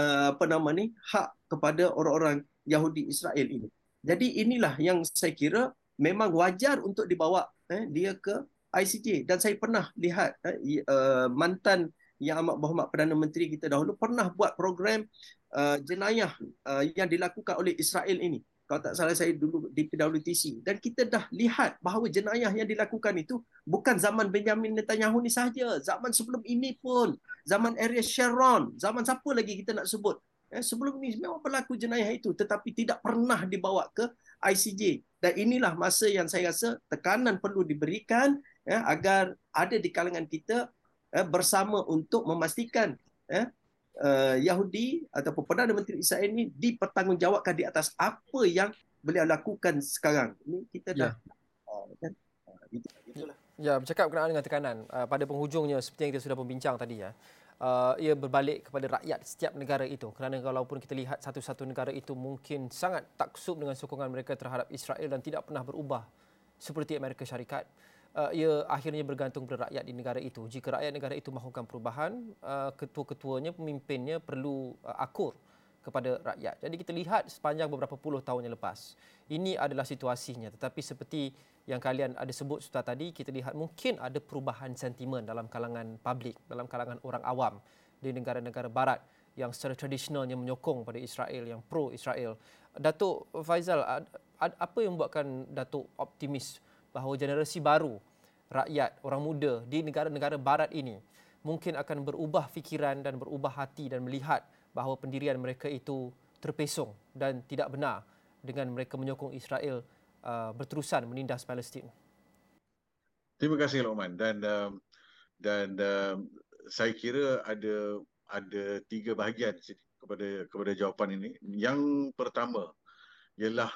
hak kepada orang-orang Yahudi Israel ini. Jadi inilah yang saya kira memang wajar untuk dibawa dia ke ICJ. Dan saya pernah lihat mantan Yang Amat Berhormat Perdana Menteri kita dahulu pernah buat program jenayah yang dilakukan oleh Israel ini. Kalau tak salah saya dulu di PWTC. Dan kita dah lihat bahawa jenayah yang dilakukan itu bukan zaman Benjamin Netanyahu ni sahaja. Zaman sebelum ini pun. Zaman Ariel Sharon. Zaman siapa lagi kita nak sebut. Sebelum ini memang berlaku jenayah itu. Tetapi tidak pernah dibawa ke ICJ. Dan inilah masa yang saya rasa tekanan perlu diberikan agar ada di kalangan kita bersama untuk memastikan Yahudi ataupun Perdana Menteri Israel ini dipertanggungjawabkan di atas apa yang beliau lakukan sekarang. Ini kita dah itulah. Ya, bercakap berkenaan dengan tekanan, pada penghujungnya seperti yang kita sudah membincang tadi ia berbalik kepada rakyat setiap negara itu. Kerana walaupun kita lihat satu-satu negara itu mungkin sangat taksub dengan sokongan mereka terhadap Israel dan tidak pernah berubah seperti Amerika Syarikat, ia akhirnya bergantung pada rakyat di negara itu. Jika rakyat negara itu mahukan perubahan, ketua-ketuanya, pemimpinnya perlu akur kepada rakyat. Jadi kita lihat sepanjang beberapa puluh tahun yang lepas, ini adalah situasinya. Tetapi seperti yang kalian ada sebut sudah tadi, kita lihat mungkin ada perubahan sentimen dalam kalangan publik, dalam kalangan orang awam di negara-negara barat yang secara tradisionalnya menyokong pada Israel, yang pro-Israel. Datuk Faizal, apa yang membuatkan Datuk optimis bahawa generasi baru rakyat, orang muda di negara-negara barat ini mungkin akan berubah fikiran dan berubah hati dan melihat bahawa pendirian mereka itu terpesong dan tidak benar dengan mereka menyokong Israel berterusan menindas Palestin? Terima kasih Lokman, dan saya kira ada tiga bahagian kepada jawapan ini. Yang pertama ialah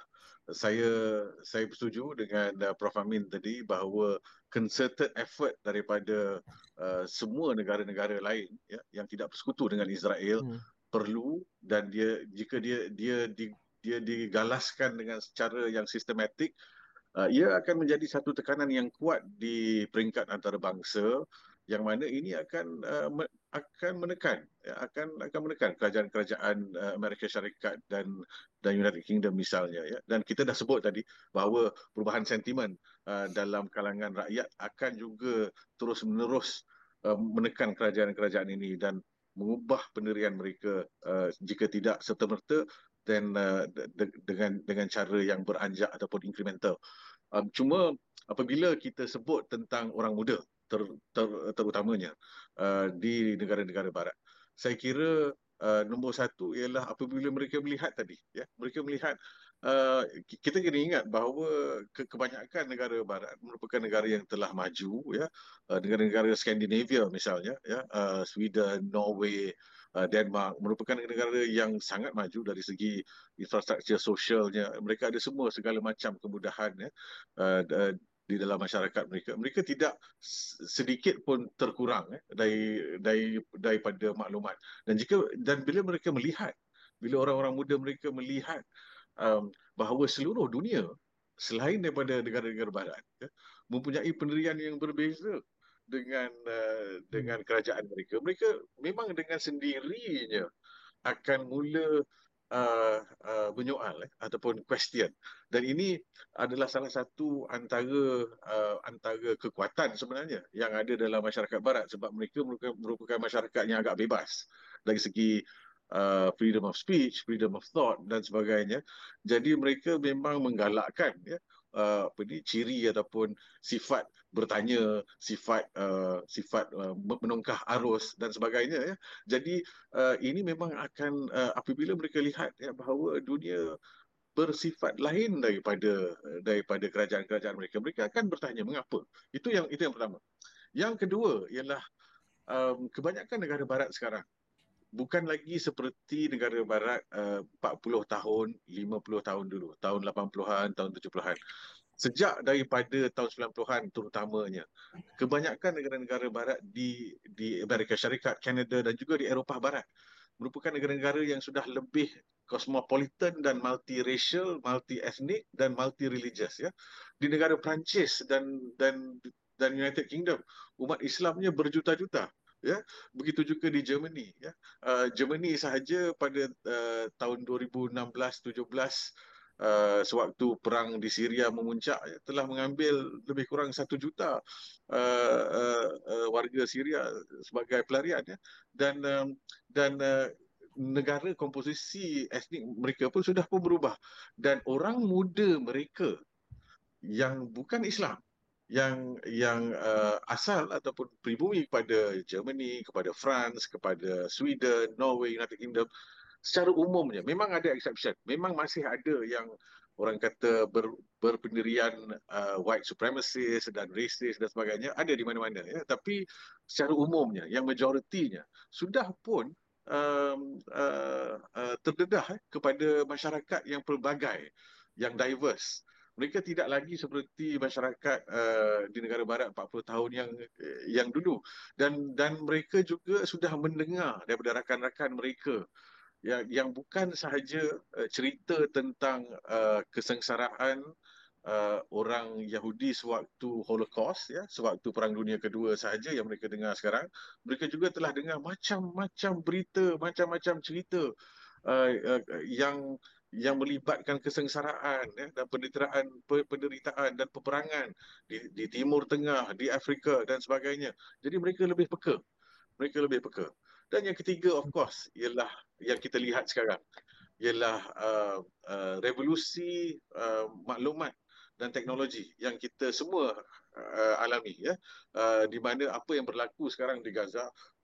saya bersetuju dengan Prof Amin tadi bahawa concerted effort daripada semua negara-negara lain ya, yang tidak bersekutu dengan Israel perlu, dan jika dia digalaskan dengan secara yang sistematik, ia akan menjadi satu tekanan yang kuat di peringkat antarabangsa, yang mana ini akan menekan kerajaan-kerajaan Amerika Syarikat dan United Kingdom misalnya ya. Dan kita dah sebut tadi bahawa perubahan sentimen dalam kalangan rakyat akan juga terus-menerus menekan kerajaan-kerajaan ini dan mengubah pendirian mereka jika tidak serta-merta dan dengan cara yang beranjak ataupun incremental. Cuma apabila kita sebut tentang orang muda terutamanya di negara-negara barat, saya kira nombor satu ialah apabila mereka melihat tadi ya, mereka melihat kita kena ingat bahawa kebanyakan negara barat merupakan negara yang telah maju ya, negara-negara Skandinavia misalnya ya, Sweden, Norway, Denmark merupakan negara yang sangat maju dari segi infrastruktur sosialnya. Mereka ada semua segala macam kemudahan ya, di dalam masyarakat mereka. Mereka tidak sedikit pun terkurang daripada maklumat. Dan bila mereka melihat, bila orang-orang muda mereka melihat bahawa seluruh dunia selain daripada negara-negara barat ya, mempunyai pendirian yang berbeza dengan kerajaan mereka. Mereka memang dengan sendirinya akan mula menyoal ataupun question. Dan ini adalah salah satu antara kekuatan sebenarnya yang ada dalam masyarakat barat, sebab mereka merupakan masyarakat yang agak bebas dari segi freedom of speech, freedom of thought dan sebagainya. Jadi mereka memang menggalakkan ya, ciri ataupun sifat bertanya, sifat menongkah arus dan sebagainya ya. Jadi ini memang akan apabila mereka lihat ya, bahawa dunia bersifat lain daripada kerajaan-kerajaan mereka, mereka akan bertanya mengapa. Itu yang pertama. Yang kedua ialah kebanyakan negara barat sekarang bukan lagi seperti negara barat 40 tahun, 50 tahun dulu, tahun 80-an, tahun 70-an. Sejak daripada tahun 90-an terutamanya, kebanyakan negara-negara barat di Amerika Syarikat, Kanada dan juga di Eropah Barat merupakan negara-negara yang sudah lebih cosmopolitan dan multiracial, multi-ethnic dan multi-religious ya. Di negara Perancis dan United Kingdom, umat Islamnya berjuta-juta. Ya, begitu juga di Germany. Ya, Germany sahaja pada tahun 2016-17 sewaktu perang di Syria memuncak ya, telah mengambil lebih kurang 1 juta warga Syria sebagai pelarian ya. Dan negara komposisi etnik mereka pun sudah pun berubah, dan orang muda mereka yang bukan Islam, yang asal ataupun pribumi kepada Germany, kepada France, kepada Sweden, Norway, United Kingdom, secara umumnya memang ada exception. Memang masih ada yang orang kata berpendirian white supremacist dan racist dan sebagainya, ada di mana-mana ya. Tapi secara umumnya, yang majoritinya sudah pun terdedah kepada masyarakat yang pelbagai, yang diverse. Mereka tidak lagi seperti masyarakat di negara barat 40 tahun yang dulu, dan mereka juga sudah mendengar daripada rakan-rakan mereka yang bukan sahaja cerita tentang kesengsaraan orang Yahudi sewaktu Holocaust ya, sewaktu Perang Dunia Kedua sahaja yang mereka dengar sekarang. Mereka juga telah dengar macam-macam berita, macam-macam cerita yang melibatkan kesengsaraan ya, dan penderitaan dan peperangan di Timur Tengah, di Afrika dan sebagainya. Jadi mereka lebih peka. Dan yang ketiga, of course, ialah yang kita lihat sekarang, ialah revolusi maklumat dan teknologi yang kita semua alami ya, di mana apa yang berlaku sekarang di Gaza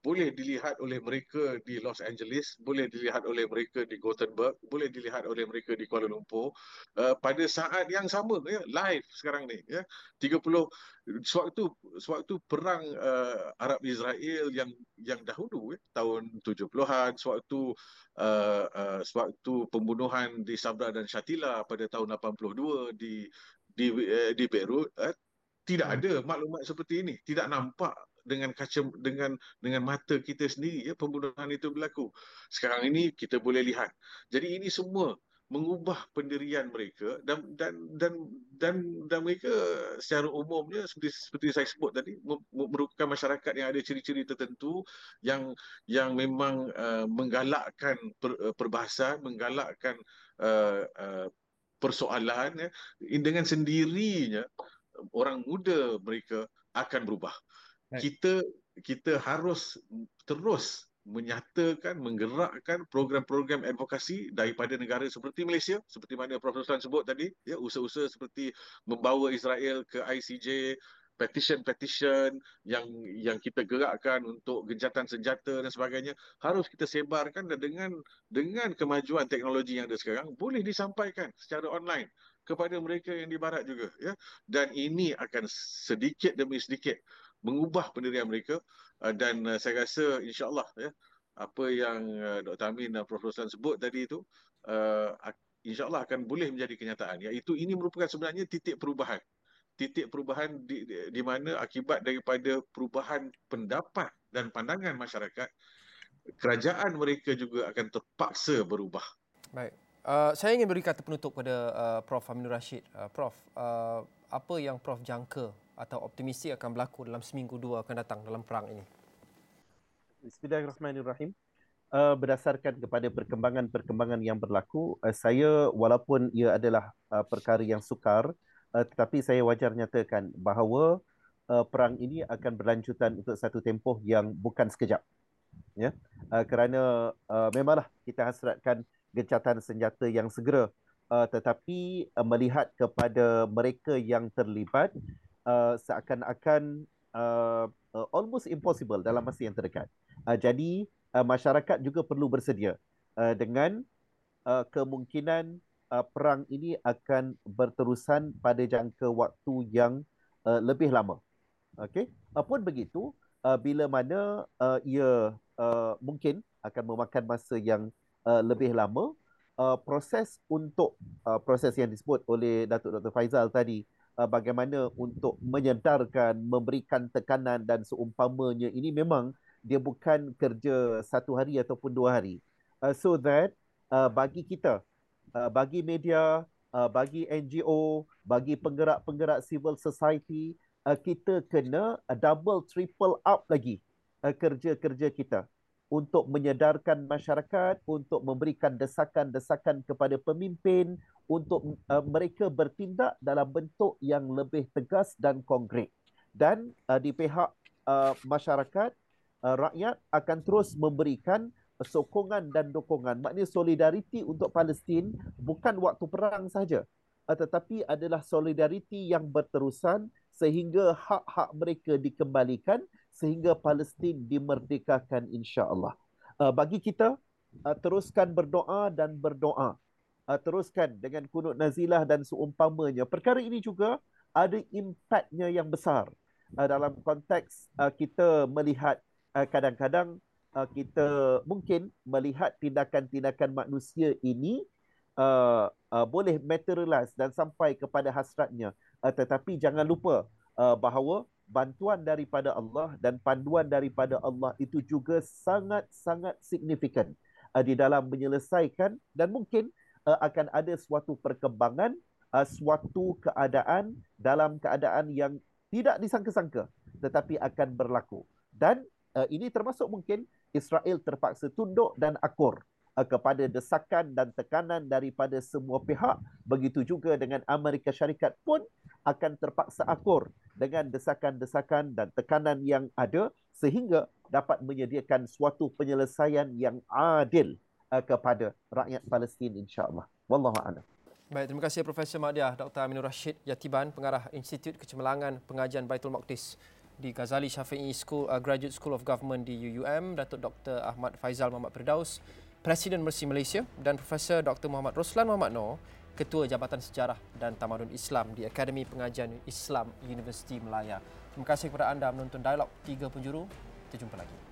boleh dilihat oleh mereka di Los Angeles, boleh dilihat oleh mereka di Gothenburg, boleh dilihat oleh mereka di Kuala Lumpur pada saat yang sama, ya, live sekarang ni, ya. 30 sewaktu perang Arab Israel yang dahulu, ya, tahun 70-an, sewaktu pembunuhan di Sabra dan Shatila pada tahun 82 di Beirut, tidak ada maklumat seperti ini, tidak nampak dengan mata kita sendiri, ya, pembunuhan itu berlaku. Sekarang ini kita boleh lihat. Jadi ini semua mengubah pendirian mereka dan mereka secara umumnya seperti saya sebut tadi merupakan masyarakat yang ada ciri-ciri tertentu yang memang menggalakkan perbahasan, menggalakkan persoalan, ya. Dengan sendirinya orang muda mereka akan berubah. Kita harus terus menyatakan, menggerakkan program-program advokasi daripada negara seperti Malaysia, seperti mana Prof. Ruslan sebut tadi, ya, usaha-usaha seperti membawa Israel ke ICJ, petition yang kita gerakkan untuk gencatan senjata dan sebagainya, harus kita sebarkan, dan dengan kemajuan teknologi yang ada sekarang, boleh disampaikan secara online kepada mereka yang di barat juga, ya. Dan ini akan sedikit demi sedikit mengubah pendirian mereka, dan saya rasa insya-Allah, ya, apa yang Dr. Amin dan Prof. Ruslan sebut tadi itu insya-Allah akan boleh menjadi kenyataan, iaitu ini merupakan sebenarnya titik perubahan di mana akibat daripada perubahan pendapat dan pandangan masyarakat, kerajaan mereka juga akan terpaksa berubah. Baik. Saya ingin beri kata penutup kepada Prof. Aminur Rashid. Prof, apa yang Prof jangka atau optimistik akan berlaku dalam seminggu dua akan datang dalam perang ini? Bismillahirrahmanirrahim. Berdasarkan kepada perkembangan-perkembangan yang berlaku, saya, walaupun ia adalah perkara yang sukar, tetapi saya wajar nyatakan bahawa perang ini akan berlanjutan untuk satu tempoh yang bukan sekejap, ya. Kerana memanglah kita hasratkan gencatan senjata yang segera, tetapi melihat kepada mereka yang terlibat, seakan-akan almost impossible dalam masa yang terdekat. Jadi masyarakat juga perlu bersedia dengan kemungkinan perang ini akan berterusan pada jangka waktu yang lebih lama. Okey. Apapun begitu, bila mana ia mungkin akan memakan masa yang lebih lama, proses yang disebut oleh Datuk Dr. Faizal tadi, bagaimana untuk menyedarkan, memberikan tekanan dan seumpamanya, ini memang dia bukan kerja satu hari ataupun 2 hari. So that bagi kita, bagi media, bagi NGO, bagi penggerak-penggerak civil society, kita kena double, triple up lagi kerja-kerja kita untuk menyedarkan masyarakat, untuk memberikan desakan-desakan kepada pemimpin, untuk mereka bertindak dalam bentuk yang lebih tegas dan konkret. Dan di pihak masyarakat, rakyat akan terus memberikan sokongan dan dokongan. Maknanya solidariti untuk Palestin bukan waktu perang sahaja, tetapi adalah solidariti yang berterusan sehingga hak-hak mereka dikembalikan, sehingga Palestin dimerdekakan insya-Allah. Bagi kita, teruskan berdoa dan berdoa. Teruskan dengan kunut nazilah dan seumpamanya. Perkara ini juga ada impaknya yang besar dalam konteks kita melihat kadang-kadang kita mungkin melihat tindakan-tindakan manusia ini boleh materialize dan sampai kepada hasratnya, tetapi jangan lupa bahawa bantuan daripada Allah dan panduan daripada Allah itu juga sangat-sangat signifikan di dalam menyelesaikan, dan mungkin akan ada suatu perkembangan, suatu keadaan dalam keadaan yang tidak disangka-sangka tetapi akan berlaku. Dan ini termasuk mungkin Israel terpaksa tunduk dan akur kepada desakan dan tekanan daripada semua pihak. Begitu juga dengan Amerika Syarikat pun akan terpaksa akur dengan desakan-desakan dan tekanan yang ada, sehingga dapat menyediakan suatu penyelesaian yang adil kepada rakyat Palestin insya-Allah. Wallahu a'lam. Baik, terima kasih Profesor Madya Dr. Aminur Rashid Yatiban, Pengarah Institut Kecemerlangan Pengajian Baitul Maqdis di Ghazali Shafi'i School, Graduate School of Government di UUM, Datuk Dr. Ahmad Faizal Muhammad Firdaus, Presiden Mercy Malaysia, dan Profesor Dr. Muhammad Roslan Muhammad Noor, Ketua Jabatan Sejarah dan Tamadun Islam di Akademi Pengajian Islam Universiti Melaya. Terima kasih kepada anda menonton Dialog 3 Penjuru. Kita jumpa lagi.